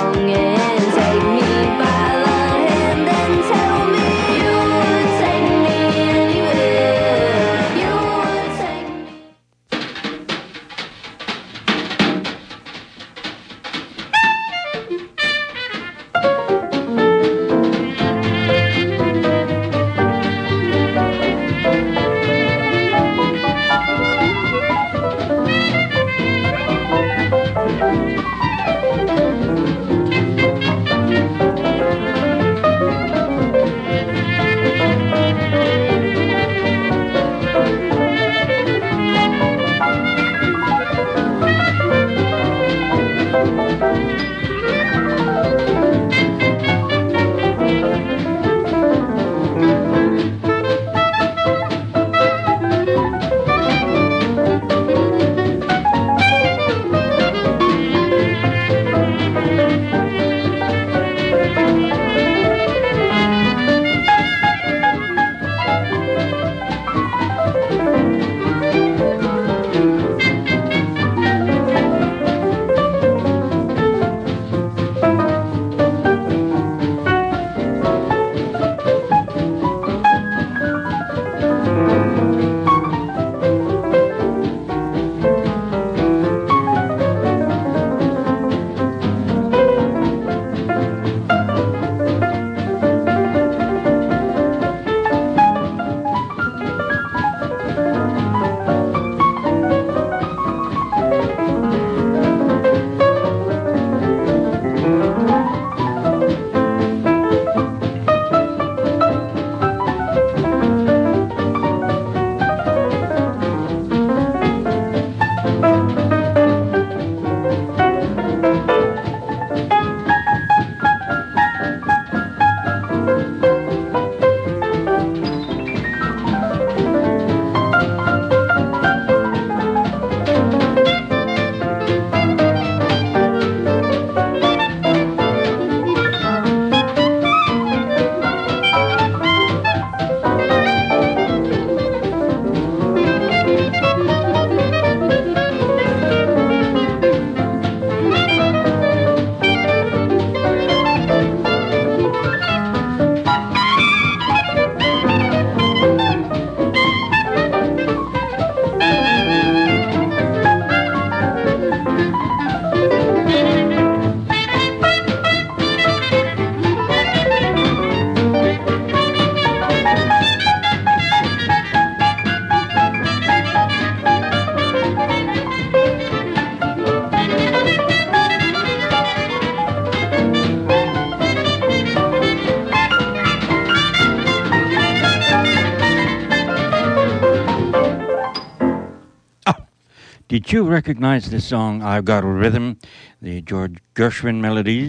Speaker 2: Did you recognize this song, I've Got a Rhythm, the George Gershwin melody?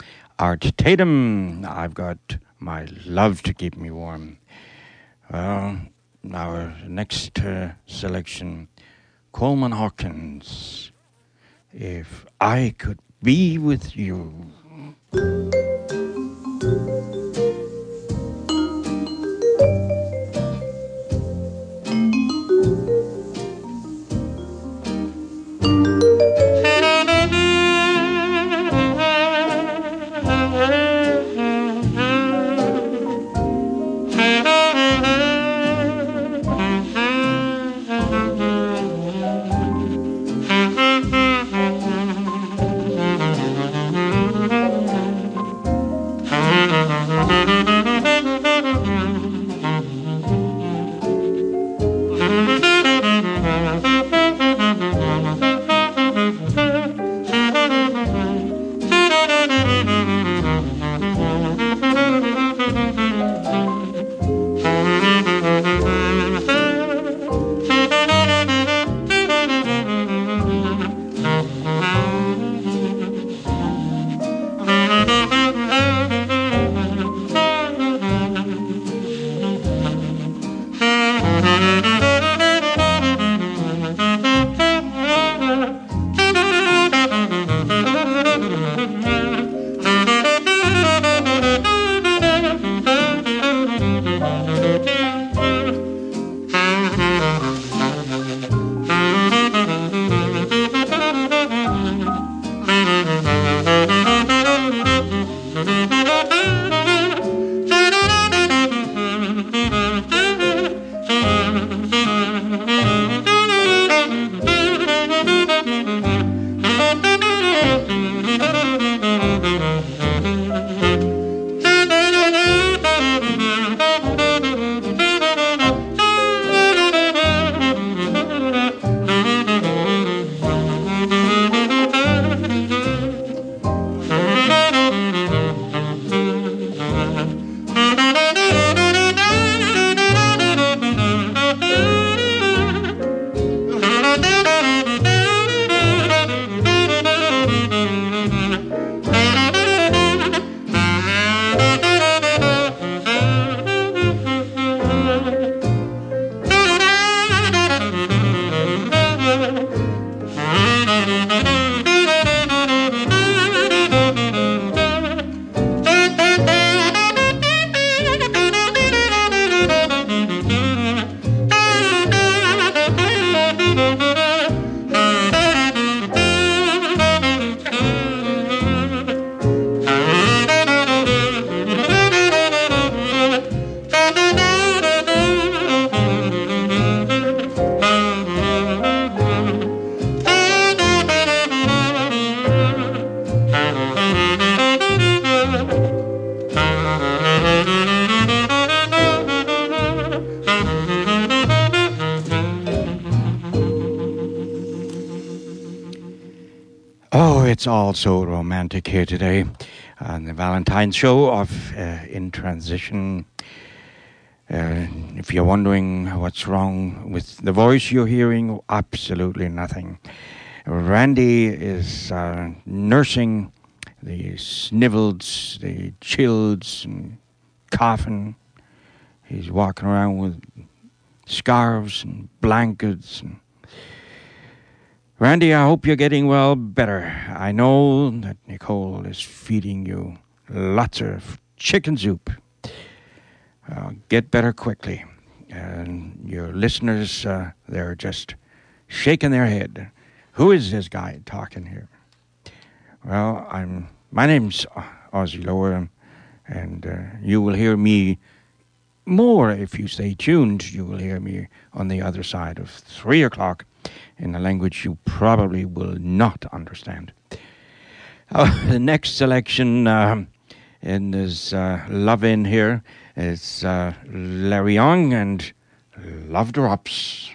Speaker 2: Art Tatum, I've Got My Love to Keep Me Warm. Well, our next selection, Coleman Hawkins, If I Could Be With You. It's all so romantic here today on the Valentine's show of In Transition. If you're wondering what's wrong with the voice you're hearing, absolutely nothing. Randy is nursing the snivels, the chills, and coughing. He's walking around with scarves and blankets. And Randy, I hope you're getting well better. I know that Nicole is feeding you lots of chicken soup. Get better quickly. And your listeners, they're just shaking their head. Who is this guy talking here? Well, my name's Ozzy Lower, and you will hear me more if you stay tuned. You will hear me on the other side of 3 o'clock in a language you probably will not understand. The next selection in this Love In here is Larry Young and Love Drops.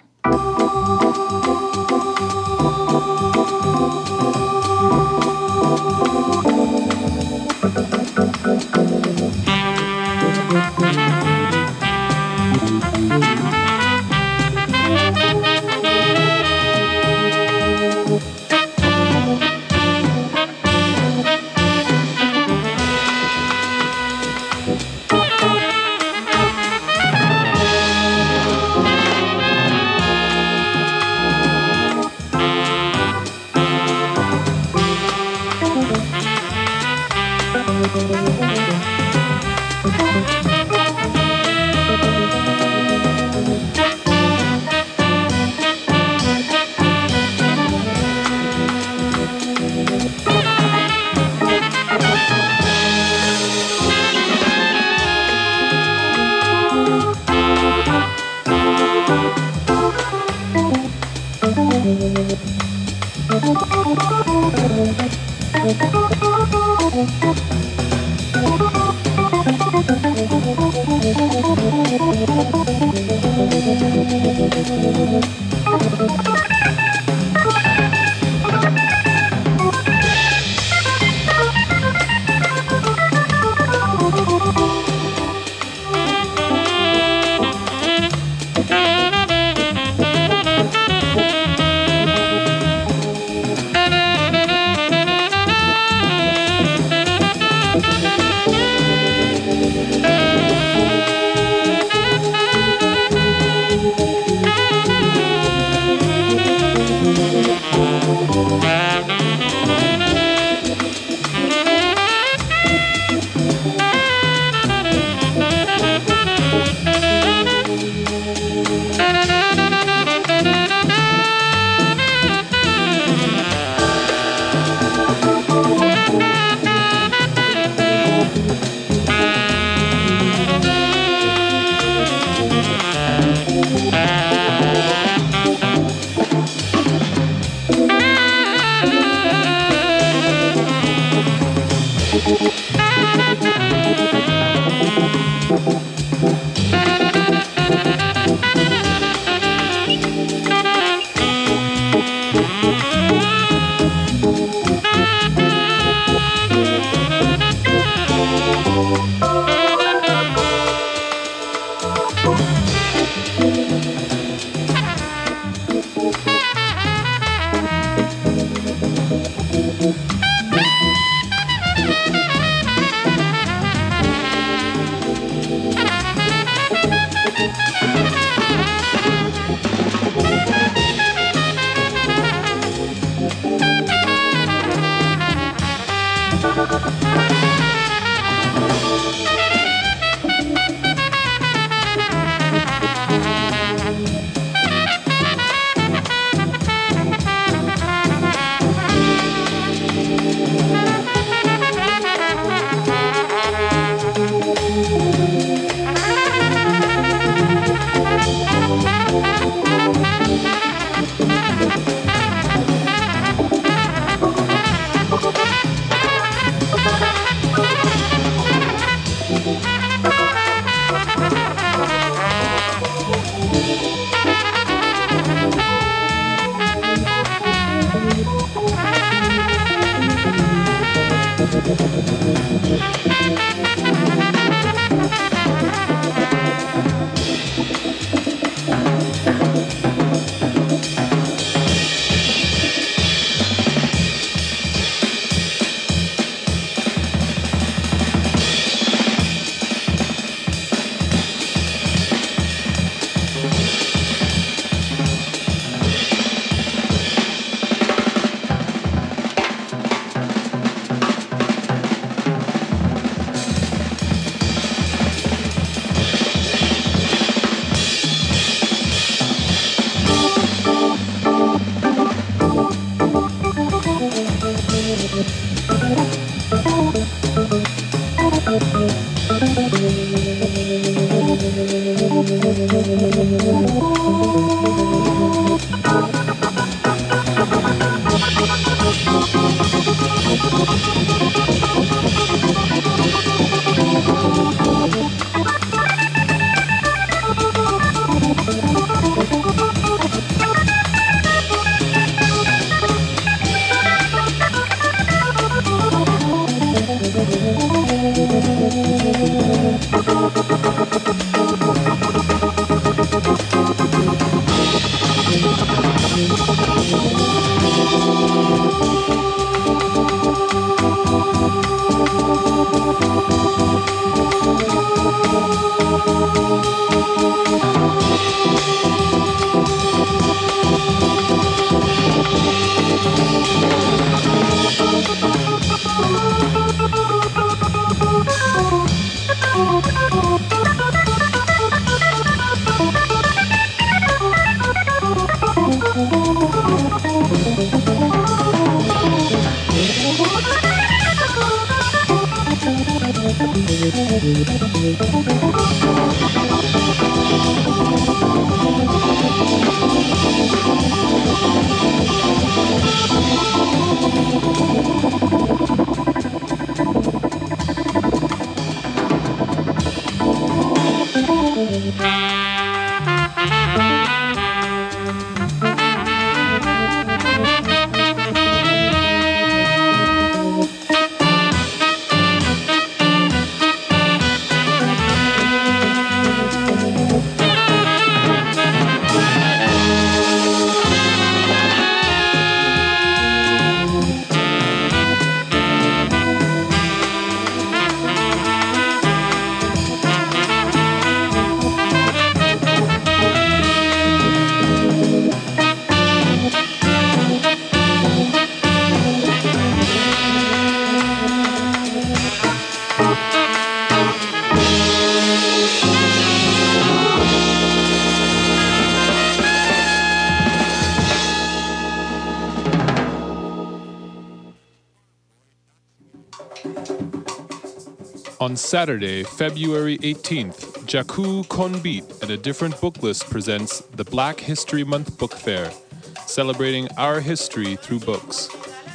Speaker 13: On Saturday, February 18th, Jakku Konbit and a different book list presents the Black History Month Book Fair, celebrating our history through books.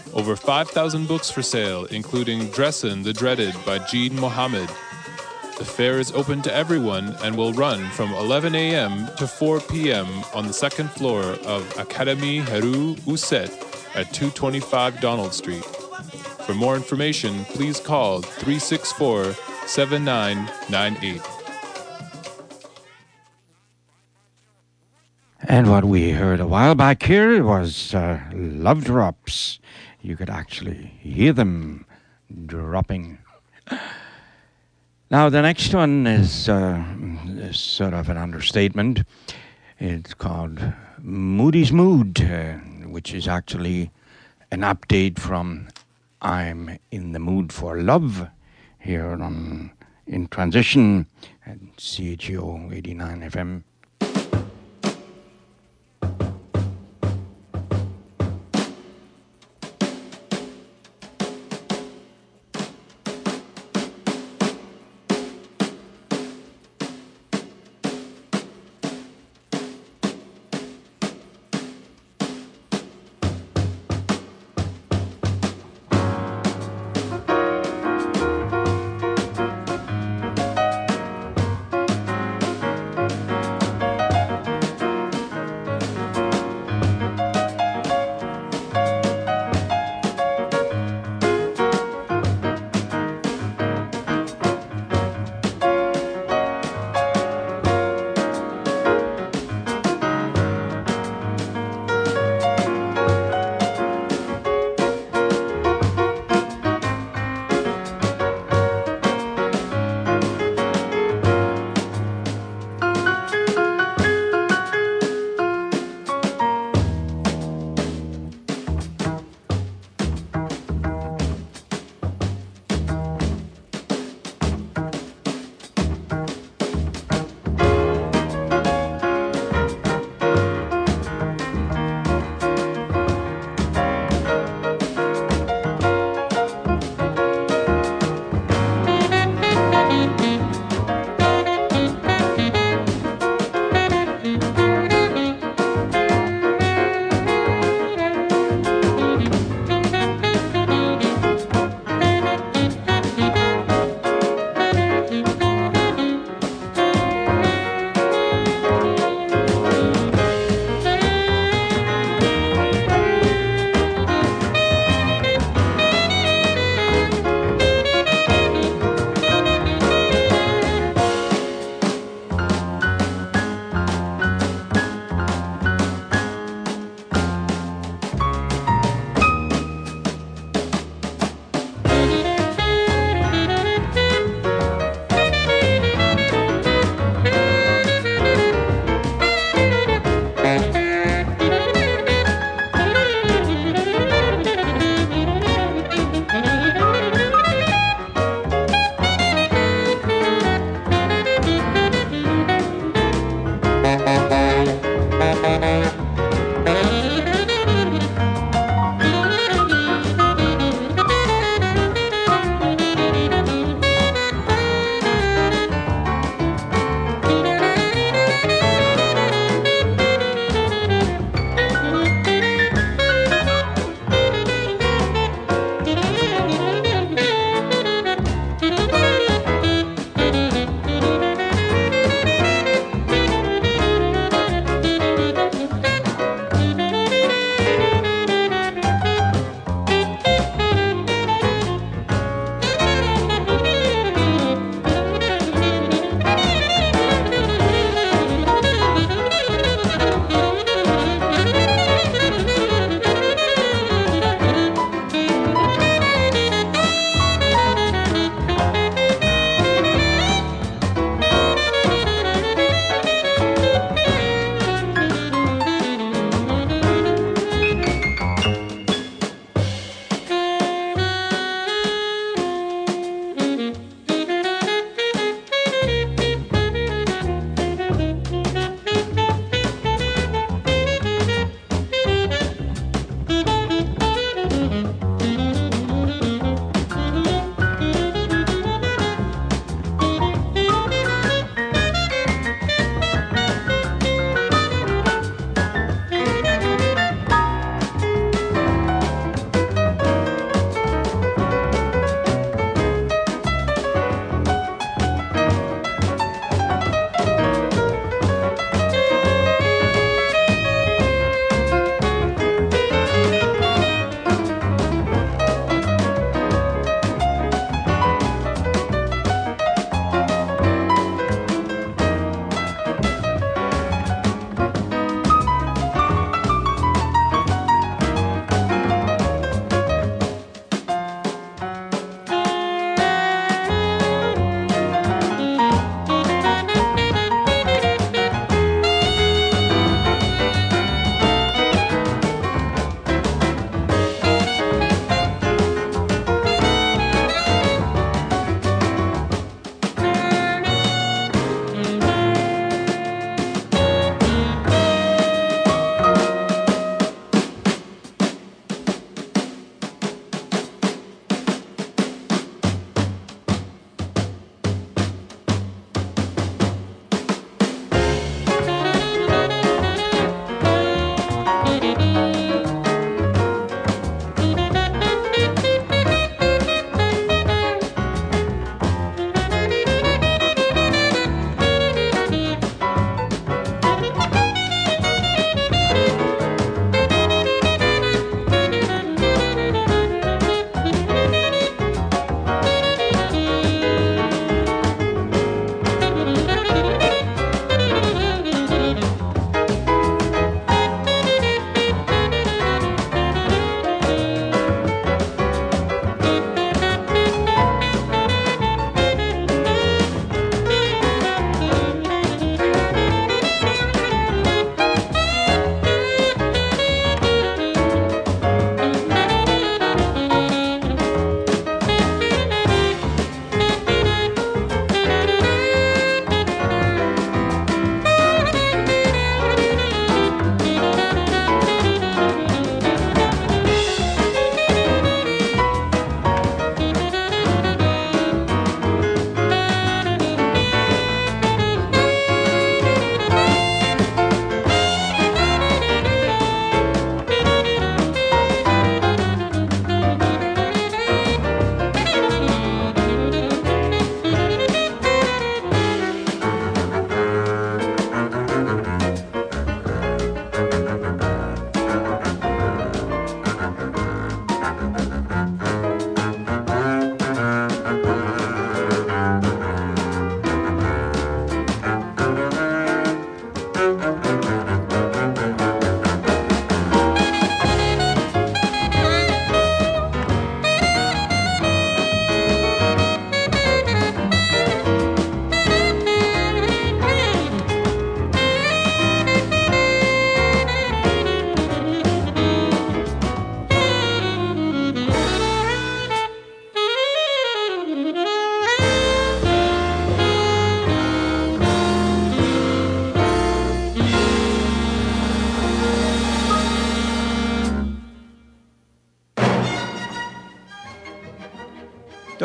Speaker 13: Over 5,000 books for sale, including Dressin the Dreaded by Jean Mohammed. The fair is open to everyone and will run from 11 a.m. to 4 p.m. on the second floor of Académie Heru Uset at 225 Donald Street. For more information, please call 364-7998.
Speaker 2: And what we heard a while back here was Love Drops. You could actually hear them dropping. Now, the next one is sort of an understatement. It's called Moody's Mood, which is actually an update from I'm in the Mood for Love here on In Transition at CHUO 89 FM.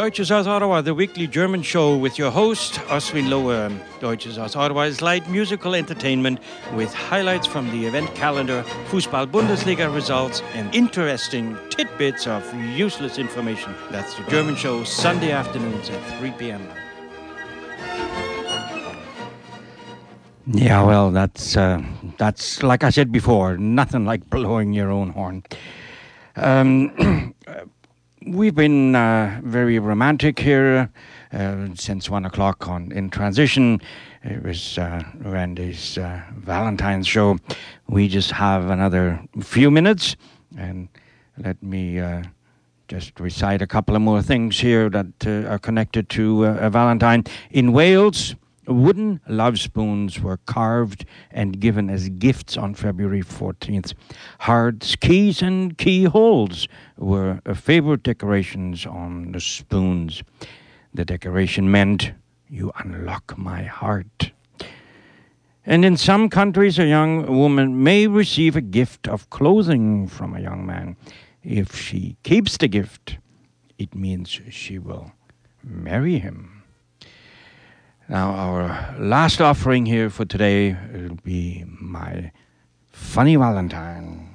Speaker 2: Deutsches aus Ottawa, the weekly German show with your host, Oswin Lohe. Deutsches aus Ottawa is light musical entertainment with highlights from the event calendar, Fußball-Bundesliga results, and interesting tidbits of useless information. That's the German show, Sunday afternoons at 3 p.m. Yeah, well, that's like I said before, nothing like blowing your own horn. We've been very romantic here since 1 o'clock in transition. It was Randy's Valentine's show. We just have another few minutes, and let me just recite a couple of more things here that are connected to a Valentine. In Wales, wooden love spoons were carved and given as gifts on February 14th. Hearts, keys, and keyholes were favorite decorations on the spoons. The decoration meant, "You unlock my heart." And in some countries, a young woman may receive a gift of clothing from a young man. If she keeps the gift, it means she will marry him. Now, our last offering here for today will be My Funny Valentine.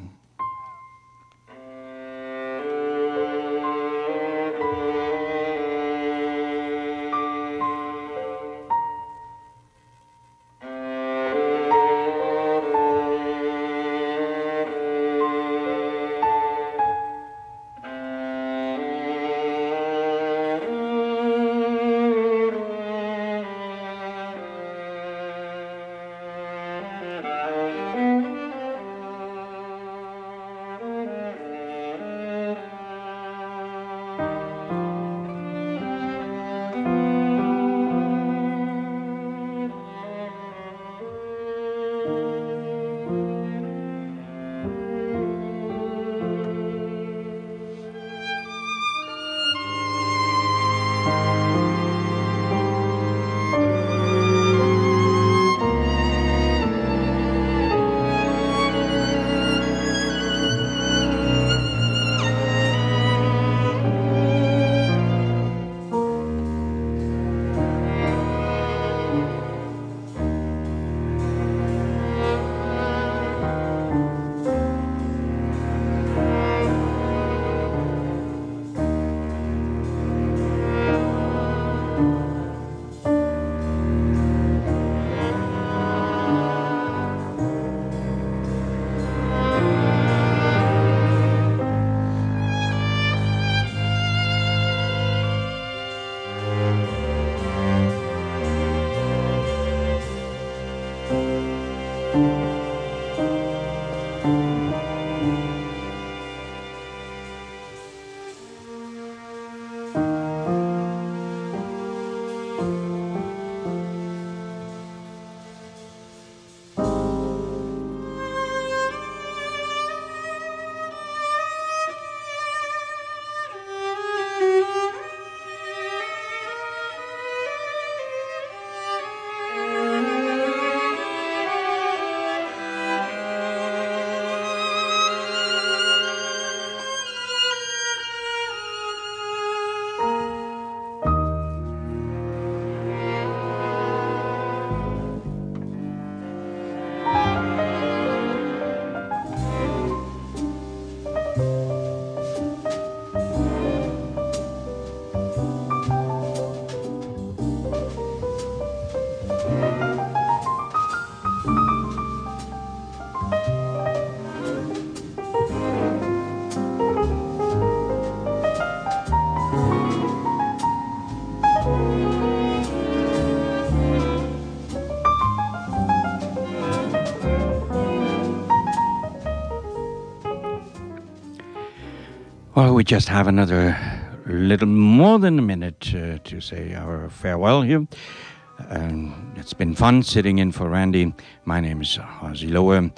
Speaker 2: Well, we just have another little more than a minute to say our farewell here. It's been fun sitting in for Randy. My name is Ozzy Lohe.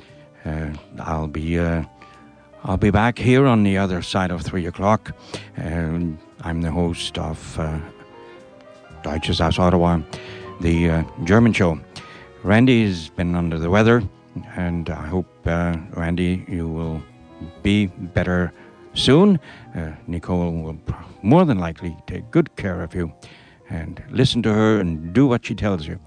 Speaker 2: I'll be back here on the other side of 3 o'clock. I'm the host of Deutsches aus Ottawa, the German show. Randy has been under the weather, and I hope, Randy, you will be better soon. Nicole will more than likely take good care of you, and listen to her and do what she tells you.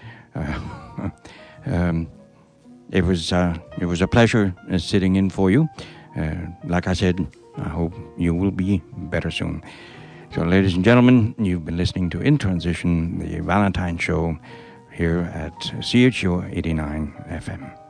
Speaker 2: It was a pleasure sitting in for you. Like I said, I hope you will be better soon. So, ladies and gentlemen, you've been listening to In Transition, the Valentine Show, here at CHU 89 FM.